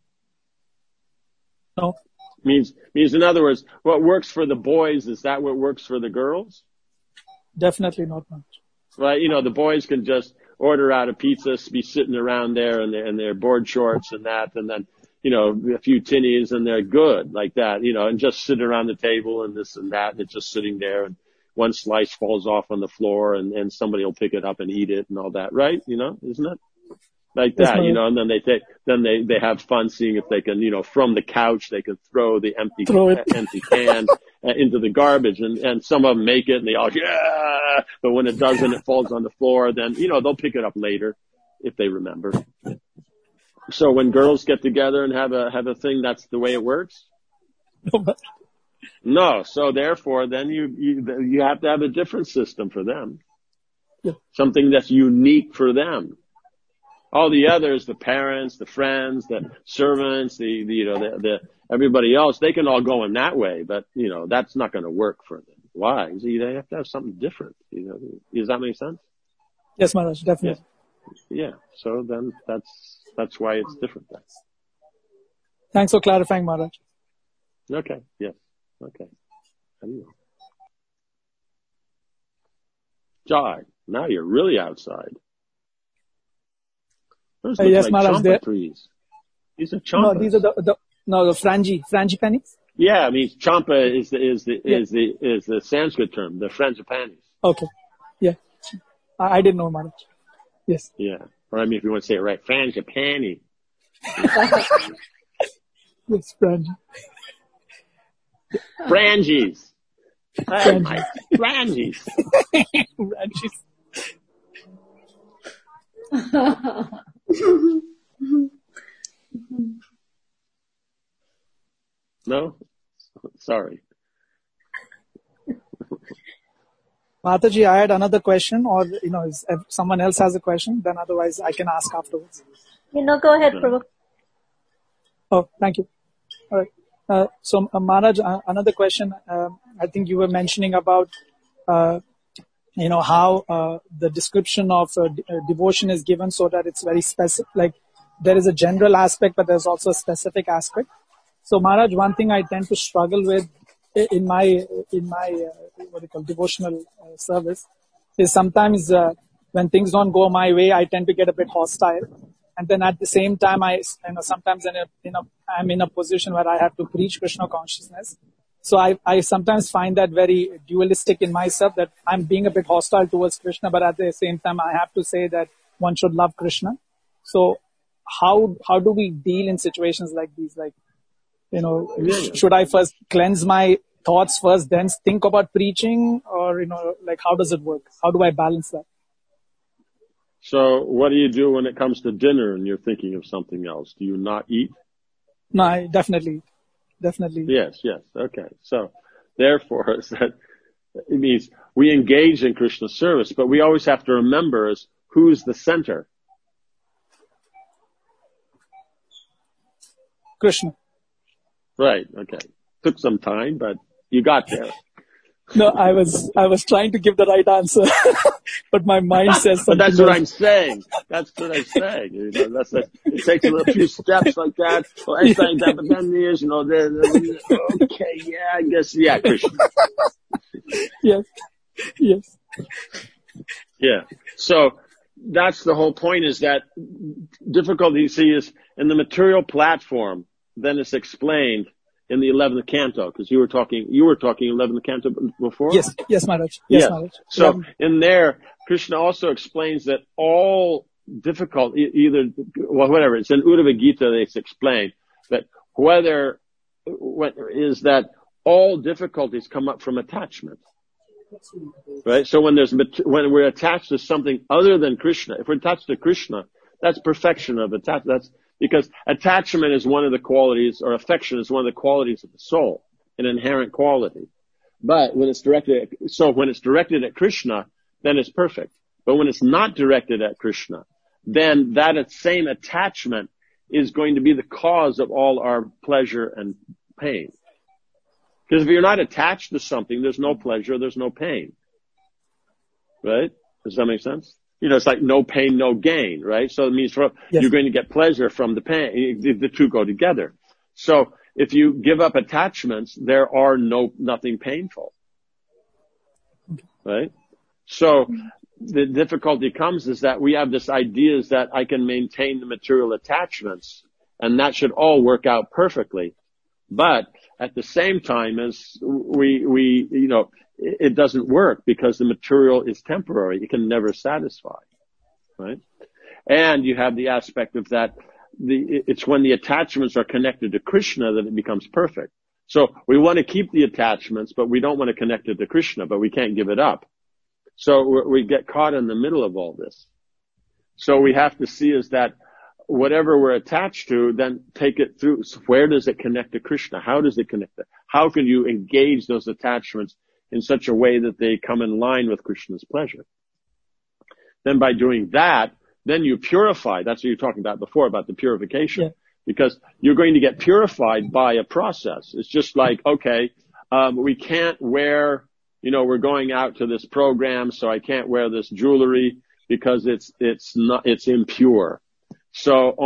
No. Means in other words, what works for the boys, is that what works for the girls? Definitely not much. Right? The boys can just order out a pizza, be sitting around there in their board shorts and that, and then, a few tinnies and they're good like that, and just sit around the table and this and that. They're just sitting there and one slice falls off on the floor and somebody will pick it up and eat it and all that, right? Isn't it? Like that, and then they have fun seeing if they can, from the couch, they can throw the empty can into the garbage and some of them make it and they all, yeah, but when it doesn't, it falls on the floor, then, they'll pick it up later if they remember. So when girls get together and have a thing, that's the way it works? No. So therefore, then you have to have a different system for them. Yeah. Something that's unique for them. All the others, the parents, the friends, the servants, the everybody else, they can all go in that way, but that's not going to work for them. Why? They have to have something different. Does that make sense? Yes, Maharaj, definitely. Yeah. So then that's why it's different then. Thanks for clarifying, Maharaj. Okay. Yes. Okay. Jai, now you're really outside. Those look yes, like Maharaj. champa trees. These are champas. No, these are the frangipanis. Yeah, I mean champa is the Sanskrit term, the frangipanis. Okay. Yeah. I didn't know, Maharaj. Yes. Yeah. Or I mean, if you want to say it right, frangipani. Yes, frangi. Frangies. Oh my, frangies. Frangies. No? Sorry. Mataji, I had another question, or if someone else has a question, then otherwise I can ask afterwards. Go ahead, Prabhu. Oh, thank you. All right. So Maharaj, another question. I think you were mentioning about, how the description of devotion is given so that it's very specific. Like there is a general aspect, but there's also a specific aspect. So Maharaj, one thing I tend to struggle with in my devotional service is sometimes when things don't go my way, I tend to get a bit hostile. And then at the same time, sometimes I'm in a position where I have to preach Krishna consciousness. So I sometimes find that very dualistic in myself, that I'm being a bit hostile towards Krishna, but at the same time, I have to say that one should love Krishna. So how do we deal in situations like these? Like, should I first cleanse my thoughts first, then think about preaching, or, how does it work? How do I balance that? So what do you do when it comes to dinner and you're thinking of something else? Do you not eat? No, I definitely. Yes. Okay. So therefore, it means we engage in Krishna service, but we always have to remember who's the center. Krishna. Right. Okay. Took some time, but you got there. No, I was trying to give the right answer, but my mind says something. But that's what I'm saying. That's what I'm saying. It takes a few steps like that. Well, I'm saying that, but then there's, okay, yeah, I guess, yeah, Krishna. Yes. Yeah. So that's the whole point, is that difficulty you see is in the material platform, then it's explained in the 11th canto, because you were talking 11th canto before? Yes, Maharaj. Yes, Maharaj. So in there, Krishna also explains that all difficulty, whatever, it's in Uddhava Gita, it's explained that that all difficulties come up from attachment. Right? So when we're attached to something other than Krishna, if we're attached to Krishna, that's perfection of attachment. That's because attachment is one of the qualities, or affection is one of the qualities of the soul, an inherent quality. But when it's directed at Krishna, then it's perfect. But when it's not directed at Krishna, then that same attachment is going to be the cause of all our pleasure and pain. Because if you're not attached to something, there's no pleasure, there's no pain. Right? Does that make sense? It's like no pain, no gain, right? So it means you're going to get pleasure from the pain. The two go together. So if you give up attachments, there are nothing painful. Right? So the difficulty comes is that we have this idea is that I can maintain the material attachments, and that should all work out perfectly. But at the same time, as it doesn't work, because the material is temporary. It can never satisfy, right? And you have the aspect of that. It's when the attachments are connected to Krishna that it becomes perfect. So we want to keep the attachments, but we don't want to connect it to Krishna, but we can't give it up. So we get caught in the middle of all this. So we have to see is that whatever we're attached to, then take it through. So where does it connect to Krishna? How does it connect? How can you engage those attachments in such a way that they come in line with Krishna's pleasure? Then by doing that, then you purify. That's what you were talking about before, about the purification. Yeah. Because you're going to get purified by a process. It's just like, okay, we can't wear, we're going out to this program, so I can't wear this jewelry because it's impure. So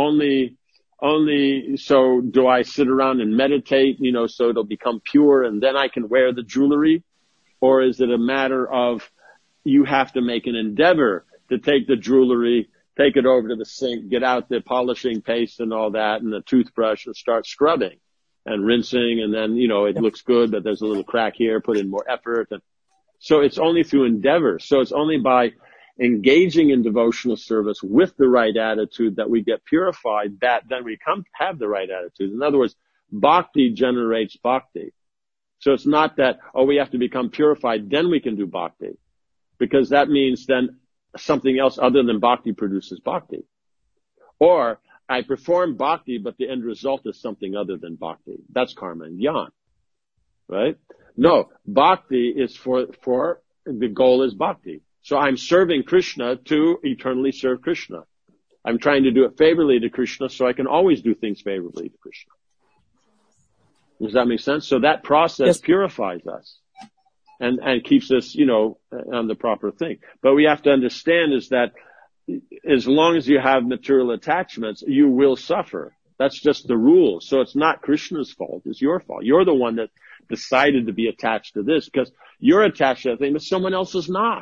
so do I sit around and meditate, so it'll become pure and then I can wear the jewelry? Or is it a matter of you have to make an endeavor to take the jewelry, take it over to the sink, get out the polishing paste and all that and the toothbrush and start scrubbing and rinsing, and then, it looks good, but there's a little crack here, put in more effort. And so it's only through endeavor. So it's only by engaging in devotional service with the right attitude that we get purified, that then we have the right attitude. In other words, bhakti generates bhakti. So it's not that, we have to become purified, then we can do bhakti. Because that means then something else other than bhakti produces bhakti. Or I perform bhakti, but the end result is something other than bhakti. That's karma and jnana. Right? No, bhakti is for the goal is bhakti. So I'm serving Krishna to eternally serve Krishna. I'm trying to do it favorably to Krishna so I can always do things favorably to Krishna. Does that make sense? So that process purifies us and keeps us, on the proper thing. But we have to understand is that as long as you have material attachments, you will suffer. That's just the rule. So it's not Krishna's fault. It's your fault. You're the one that decided to be attached to this because you're attached to that thing, but someone else is not.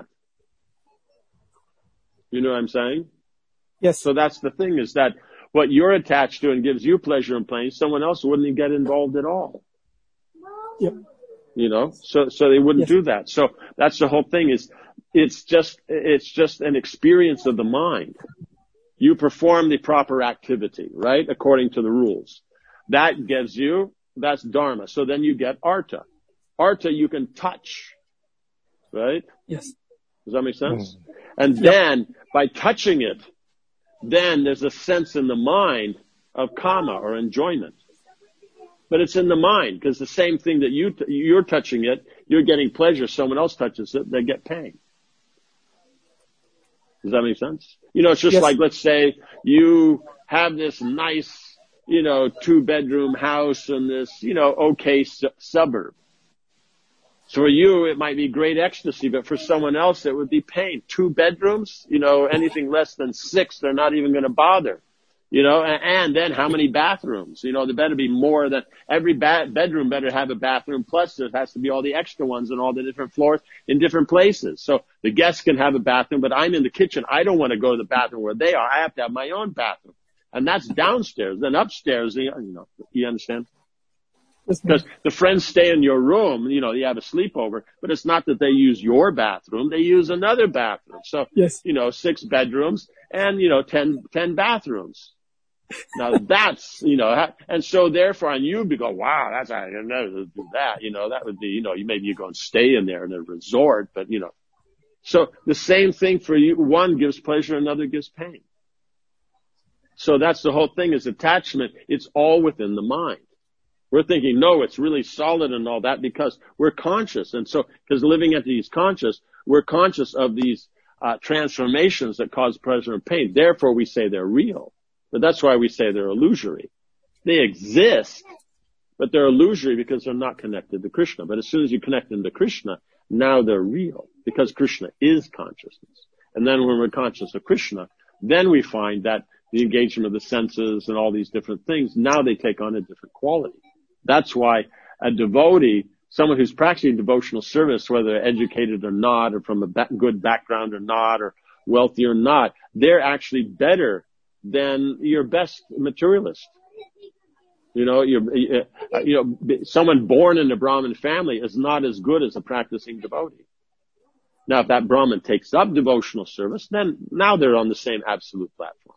You know what I'm saying? Yes. So that's the thing, is that what you're attached to and gives you pleasure and pain, someone else wouldn't get involved at all. Yep. So they wouldn't do that. So that's the whole thing, is it's just an experience of the mind. You perform the proper activity, right? According to the rules. That gives you, that's dharma. So then you get artha. Artha you can touch, right? Yes. Does that make sense? And then by touching it, then there's a sense in the mind of kama or enjoyment. But it's in the mind, because the same thing that you're touching it, you're getting pleasure. Someone else touches it, they get pain. Does that make sense? It's just like, let's say you have this nice, 2-bedroom house in this, okay suburb. So for you, it might be great ecstasy, but for someone else, it would be pain. 2 bedrooms, anything less than 6, they're not even going to bother. And then how many bathrooms? There better be more than every bedroom better have a bathroom. Plus there has to be all the extra ones on all the different floors in different places. So the guests can have a bathroom, but I'm in the kitchen. I don't want to go to the bathroom where they are. I have to have my own bathroom. And that's downstairs. Then upstairs, you understand? Because the friends stay in your room, you have a sleepover, but it's not that they use your bathroom. They use another bathroom. So, 6 bedrooms and, 10 bathrooms. Now that's, and so therefore, and you'd be going, wow, that's, I can never do that. That would be, maybe you go and stay in there in a resort, but, so the same thing for you. One gives pleasure, another gives pain. So that's the whole thing, is attachment. It's all within the mind. We're thinking, no, it's really solid and all that because we're conscious. And so, because living at these conscious, we're conscious of these transformations that cause pleasure and pain. Therefore, we say they're real. But that's why we say they're illusory. They exist, but they're illusory because they're not connected to Krishna. But as soon as you connect them to Krishna, now they're real because Krishna is consciousness. And then when we're conscious of Krishna, then we find that the engagement of the senses and all these different things, now they take on a different quality. That's why a devotee, someone who's practicing devotional service, whether they're educated or not, or from a good background or not, or wealthy or not, they're actually better than your best materialist. Someone born in a Brahmin family is not as good as a practicing devotee. Now, if that Brahmin takes up devotional service, then now they're on the same absolute platform.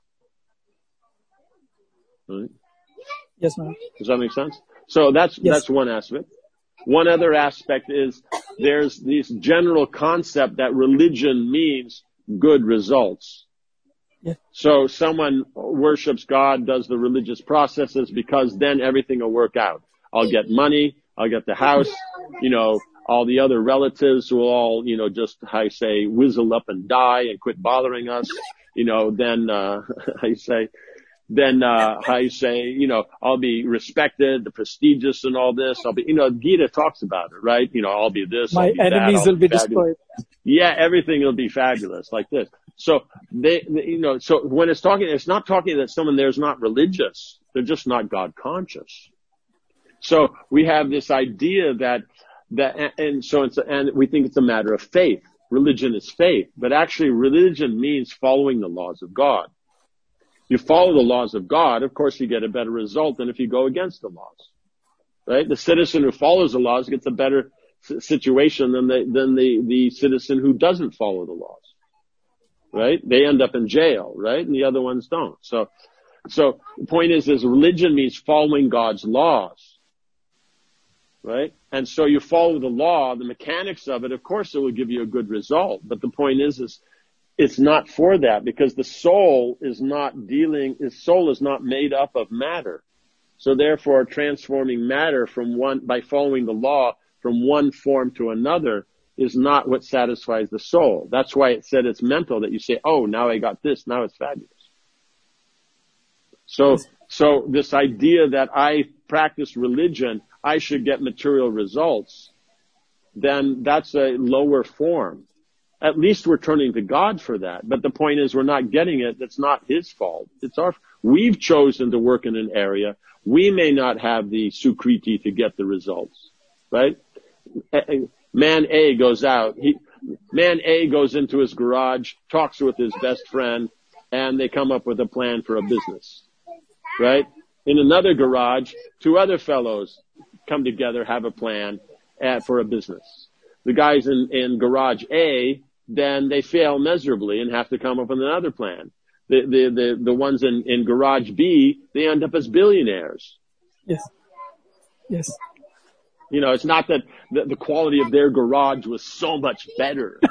Right? Yes, ma'am. Does that make sense? So that's one aspect. One other aspect is there's this general concept that religion means good results. Yeah. So someone worships God, does the religious processes, because then everything will work out. I'll get money, I'll get the house, all the other relatives will all, just, how you say, whizzle up and die and quit bothering us. Then, I'll be respected, the prestigious and all this. I'll be, Gita talks about it, right? I'll be this, my I'll be enemies that, will be destroyed. Yeah, everything will be fabulous, like this. So so when it's not talking that someone there's not religious. They're just not God conscious. So we have this idea and we think it's a matter of faith. Religion is faith, but actually religion means following the laws of God. You follow the laws of God, of course you get a better result than if you go against the laws, right? The citizen who follows the laws gets a better situation than the citizen who doesn't follow the laws, right? They end up in jail, right? And the other ones don't. So the point is religion means following God's laws, right? And so you follow the law, the mechanics of it, of course it will give you a good result. But the point is it's not for that, because the soul is not made up of matter. So therefore transforming matter by following the law from one form to another is not what satisfies the soul. That's why it said it's mental, that you say, oh, now I got this, now it's fabulous. So this idea that I practice religion, I should get material results, then that's a lower form. At least we're turning to God for that. But the point is we're not getting it. That's not His fault. We've chosen to work in an area. We may not have the sukriti to get the results, right? Man A goes out. Man A goes into his garage, talks with his best friend, and they come up with a plan for a business, right? In another garage, two other fellows come together, have a plan for a business. The guys in garage A, then they fail miserably and have to come up with another plan. The ones in garage B, they end up as billionaires. Yes. Yes. It's not that the quality of their garage was so much better,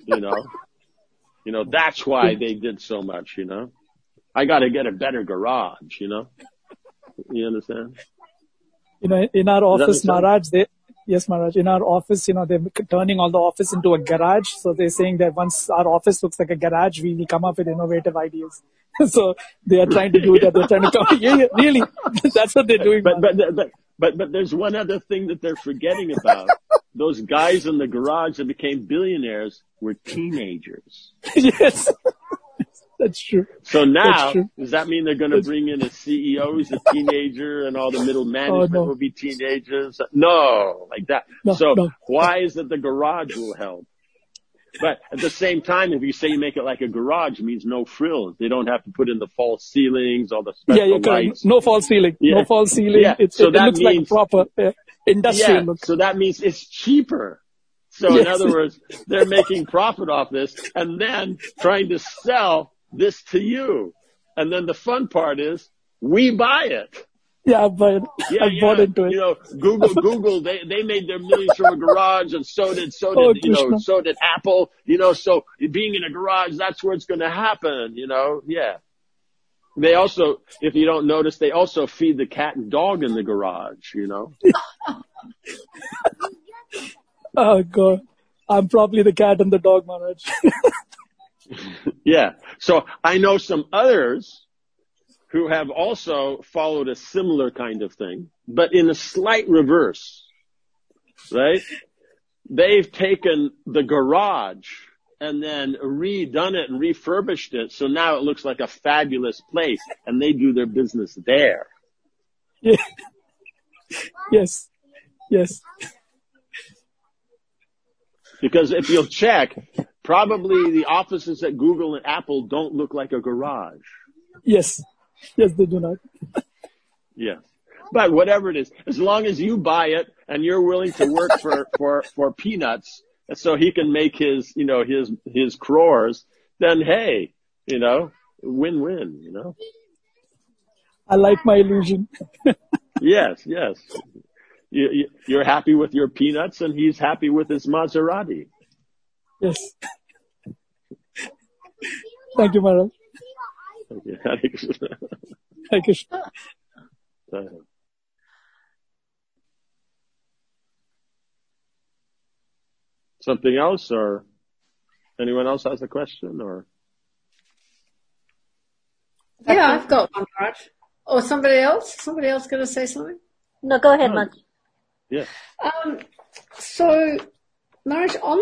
that's why they did so much, I got to get a better garage, you understand? In our office, Maharaj, yes, Maharaj, in our office, they're turning all the office into a garage. So they're saying that once our office looks like a garage, we will come up with innovative ideas. So they are trying to do that. They're trying to come, yeah, really, that's what they're doing. But there's one other thing that they're forgetting about. Those guys in the garage that became billionaires were teenagers. Yes, that's true. So now, does that mean they're going to bring in a CEO who's a teenager and all the middle management will be teenagers? No, like that. Why is it the garage will help? But at the same time, if you say you make it like a garage, it means no frills. They don't have to put in the false ceilings, all the special lights. No false ceiling. Yeah. No false ceiling. Yeah. It looks like a proper industrial look. So that means it's cheaper. So in other words, they're making profit off this and then trying to sell this to you. And then the fun part is we buy it. Yeah, but I bought into it. Google, they made their millions from a garage, and so did Apple, so being in a garage, that's where it's going to happen, yeah. They also, if you don't notice, they also feed the cat and dog in the garage, Oh God. I'm probably the cat and the dog, Maharaj. Yeah. So I know some others who have also followed a similar kind of thing, but in a slight reverse, right? They've taken the garage and then redone it and refurbished it, so now it looks like a fabulous place, and they do their business there. Yeah. Yes. Because if you'll check, probably the offices at Google and Apple don't look like a garage. Yes, they do not. Yes. But whatever it is, as long as you buy it and you're willing to work for peanuts so he can make his crores, then hey, win-win, I like my illusion. Yes. You're happy with your peanuts and he's happy with his Maserati. Yes. Thank you, Maharaj. Hare Krishna. Hare Krishna. Something else, or anyone else has a question, or? Yeah, I've got one, Raj. Or somebody else? Somebody else going to say something? No, go ahead, Maj. Yeah. So, Maharaj, on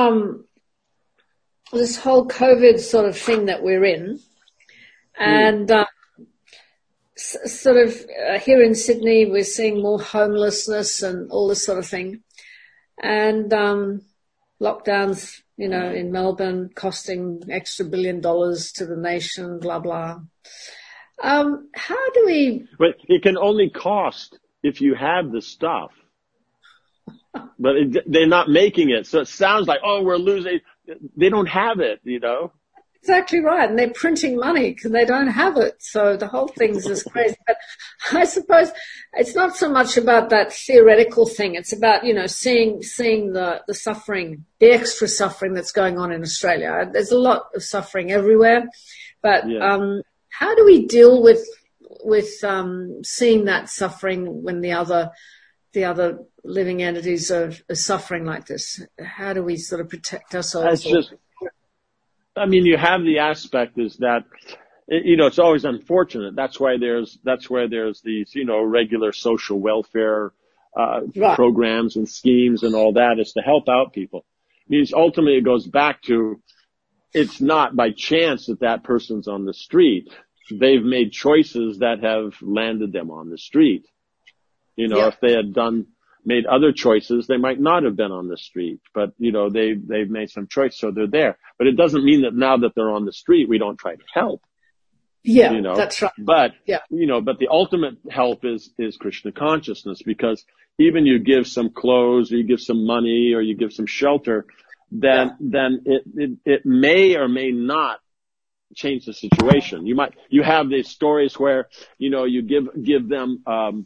this whole COVID sort of thing that we're in, and sort of here in Sydney, we're seeing more homelessness and all this sort of thing, and lockdowns, in Melbourne costing extra $1 billion to the nation, blah, blah. How do we... But it can only cost if you have the stuff. But they're not making it. So it sounds like, we're losing. They don't have it, Exactly right. And they're printing money because they don't have it. So the whole thing's just crazy. But I suppose it's not so much about that theoretical thing. It's about, seeing the suffering, the extra suffering that's going on in Australia. There's a lot of suffering everywhere. But how do we deal with seeing that suffering when the other living entities are suffering like this? How do we sort of protect ourselves? You have the aspect is that, it's always unfortunate. That's why there's these, regular social welfare, programs and schemes and all that, is to help out people. Means ultimately it goes back to, it's not by chance that person's on the street. They've made choices that have landed them on the street. If they had made other choices, they might not have been on the street, but they've made some choice, so they're there. But it doesn't mean that now that they're on the street, we don't try to help. Yeah, that's right. But, but the ultimate help is Krishna consciousness, because even you give some clothes, or you give some money, or you give some shelter, then it may or may not change the situation. You have these stories where, you give them,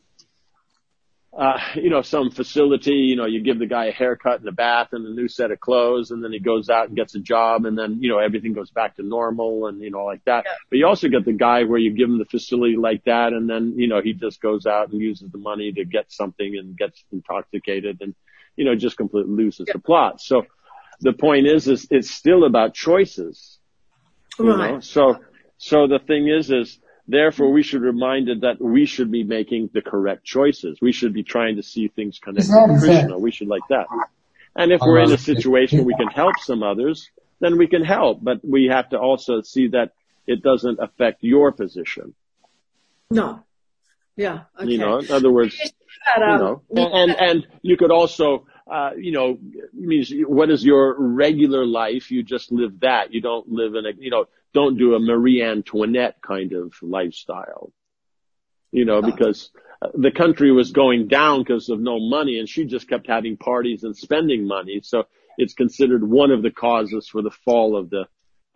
some facility, you give the guy a haircut and a bath and a new set of clothes, and then he goes out and gets a job, and then, everything goes back to normal and, like that. Yeah. But you also get the guy where you give him the facility like that, and then, he just goes out and uses the money to get something and gets intoxicated and, just completely loses the plot. So the point is it's still about choices. Right. So the thing is therefore we should be reminded that we should be making the correct choices. We should be trying to see things connected to Krishna. We should like that. And if we're in a situation we can help some others, then we can help. But we have to also see that it doesn't affect your position. No. Yeah. Okay. In other words, and you could also, means what is your regular life? You just live that. You don't live in don't do a Marie Antoinette kind of lifestyle, because the country was going down because of no money, and she just kept having parties and spending money. So it's considered one of the causes for the fall of the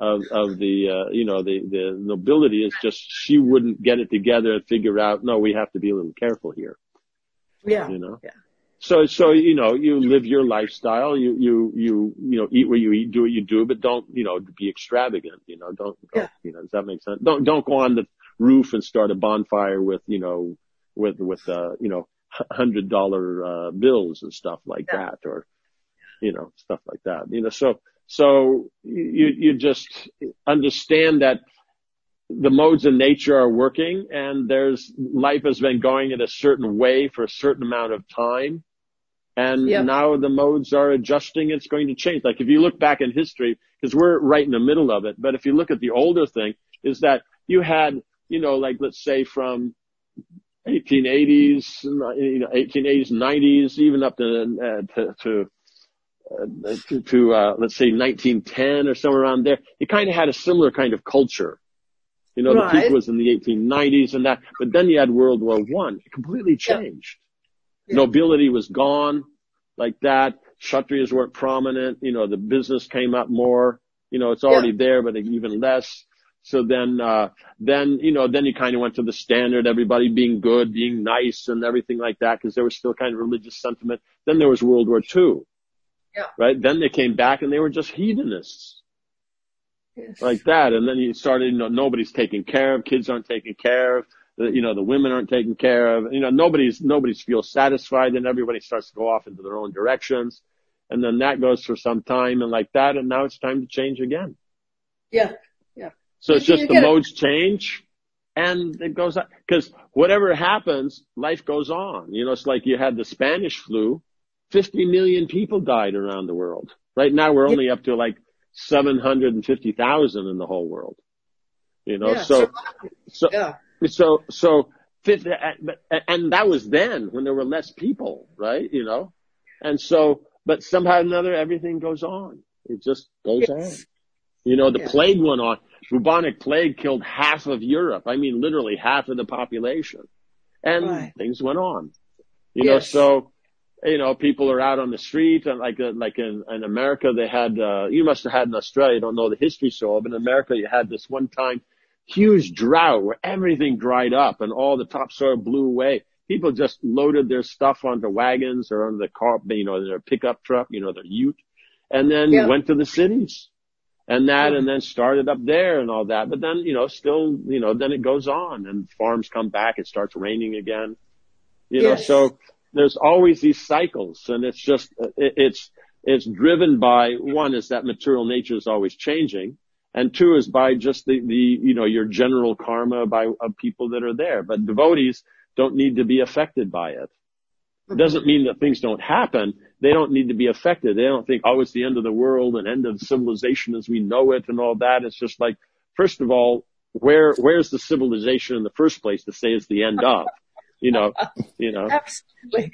nobility, is just she wouldn't get it together and figure out, no, we have to be a little careful here. Yeah. Yeah. So, you live your lifestyle, you eat what you eat, do what you do, but don't, be extravagant, does that make sense? Don't go on the roof and start a bonfire with $100, bills and stuff like that, or, stuff like that, so you just understand that the modes of nature are working, and life has been going in a certain way for a certain amount of time. And now the modes are adjusting. It's going to change. Like if you look back in history, because we're right in the middle of it, but if you look at the older thing, is that you had, let's say from 1880s, 1880s, 90s, even up to let's say 1910 or somewhere around there, you kind of had a similar kind of culture. The peak was in the 1890s and that, but then you had World War I. It completely changed. Yeah. Nobility was gone like that. Kshatriyas weren't prominent. The business came up more. It's already there, but even less. So then you kind of went to the standard, everybody being good, being nice and everything like that, because there was still kind of religious sentiment. Then there was World War II. Yeah. Right? Then they came back and they were just hedonists. Yes. Like that. And then you started, nobody's taken care of, kids aren't taken care of, the women aren't taken care of, nobody's feels satisfied, and everybody starts to go off into their own directions. And then that goes for some time and like that, and now it's time to change again. Yeah. So it's just the modes change and it goes up. Because whatever happens, life goes on. It's like you had the Spanish flu, 50 million people died around the world. Right now we're only up to like 750,000 in the whole world. So and that was then when there were less people, right? And so, but somehow or another, everything goes on. It just goes on. The plague went on. Bubonic plague killed half of Europe. I mean, literally half of the population. And things went on. So, people are out on the street, and like in America, they had, you must have had in Australia, I don't know the history so well, but in America, you had this one time huge drought where everything dried up and all the topsoil blew away. People just loaded their stuff onto wagons or on the car, their pickup truck, their ute, and then went to the cities. And then started up there and all that. But then, still, then it goes on and farms come back. It starts raining again, so there's always these cycles, and it's just, it's driven by, one is that material nature is always changing. And two is by just your general karma of people that are there. But devotees don't need to be affected by it. It doesn't mean that things don't happen. They don't need to be affected. They don't think, it's the end of the world and end of civilization as we know it and all that. It's just like, first of all, where's the civilization in the first place to say it's the end of? Absolutely.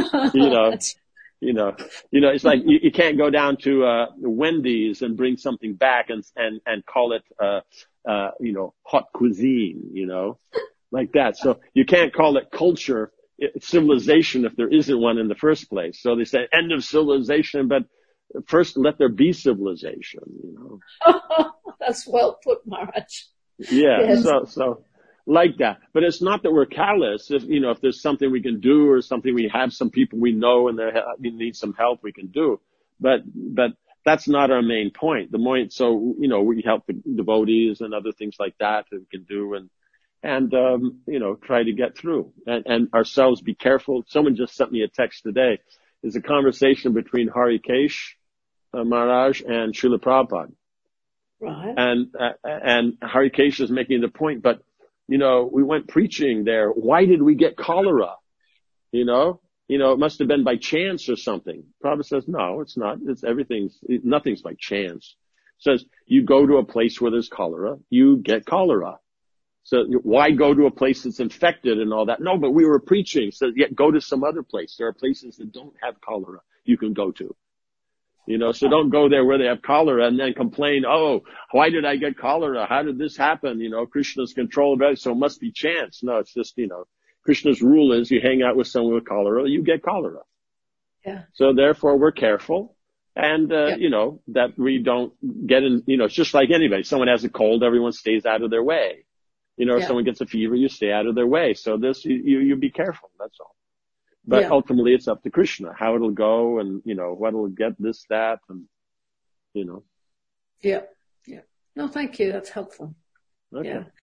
It's like you can't go down to Wendy's and bring something back and call it hot cuisine, like that. So you can't call it culture, civilization, if there isn't one in the first place. So they say end of civilization, but first let there be civilization, That's well put, Maharaj. Yeah. Yes. So like that. But it's not that we're callous. If there's something we can do or something, we have some people we know and they need some help, we can do. But that's not our main point. The point, so, we help the devotees and other things like that we can do and try to get through and ourselves be careful. Someone just sent me a text today. There's a conversation between Harikesh Maharaj and Srila Prabhupada. Right. And Harikesh is making the point, but, we went preaching there. Why did we get cholera? It must have been by chance or something. Prabhupada says, no, it's not. Nothing's by chance. Says, you go to a place where there's cholera, you get cholera. So why go to a place that's infected and all that? No, but we were preaching. So go to some other place. There are places that don't have cholera you can go to. So don't go there where they have cholera and then complain, why did I get cholera? How did this happen? Krishna's control of it, so it must be chance. No, it's just, Krishna's rule is you hang out with someone with cholera, you get cholera. Yeah. So therefore we're careful. And, that we don't get in, it's just like anybody. Someone has a cold, everyone stays out of their way. If someone gets a fever, you stay out of their way. So you be careful. That's all. But ultimately it's up to Krishna, how it'll go and, what'll get this, that, and, Yeah. No, thank you. That's helpful. Okay. Yeah.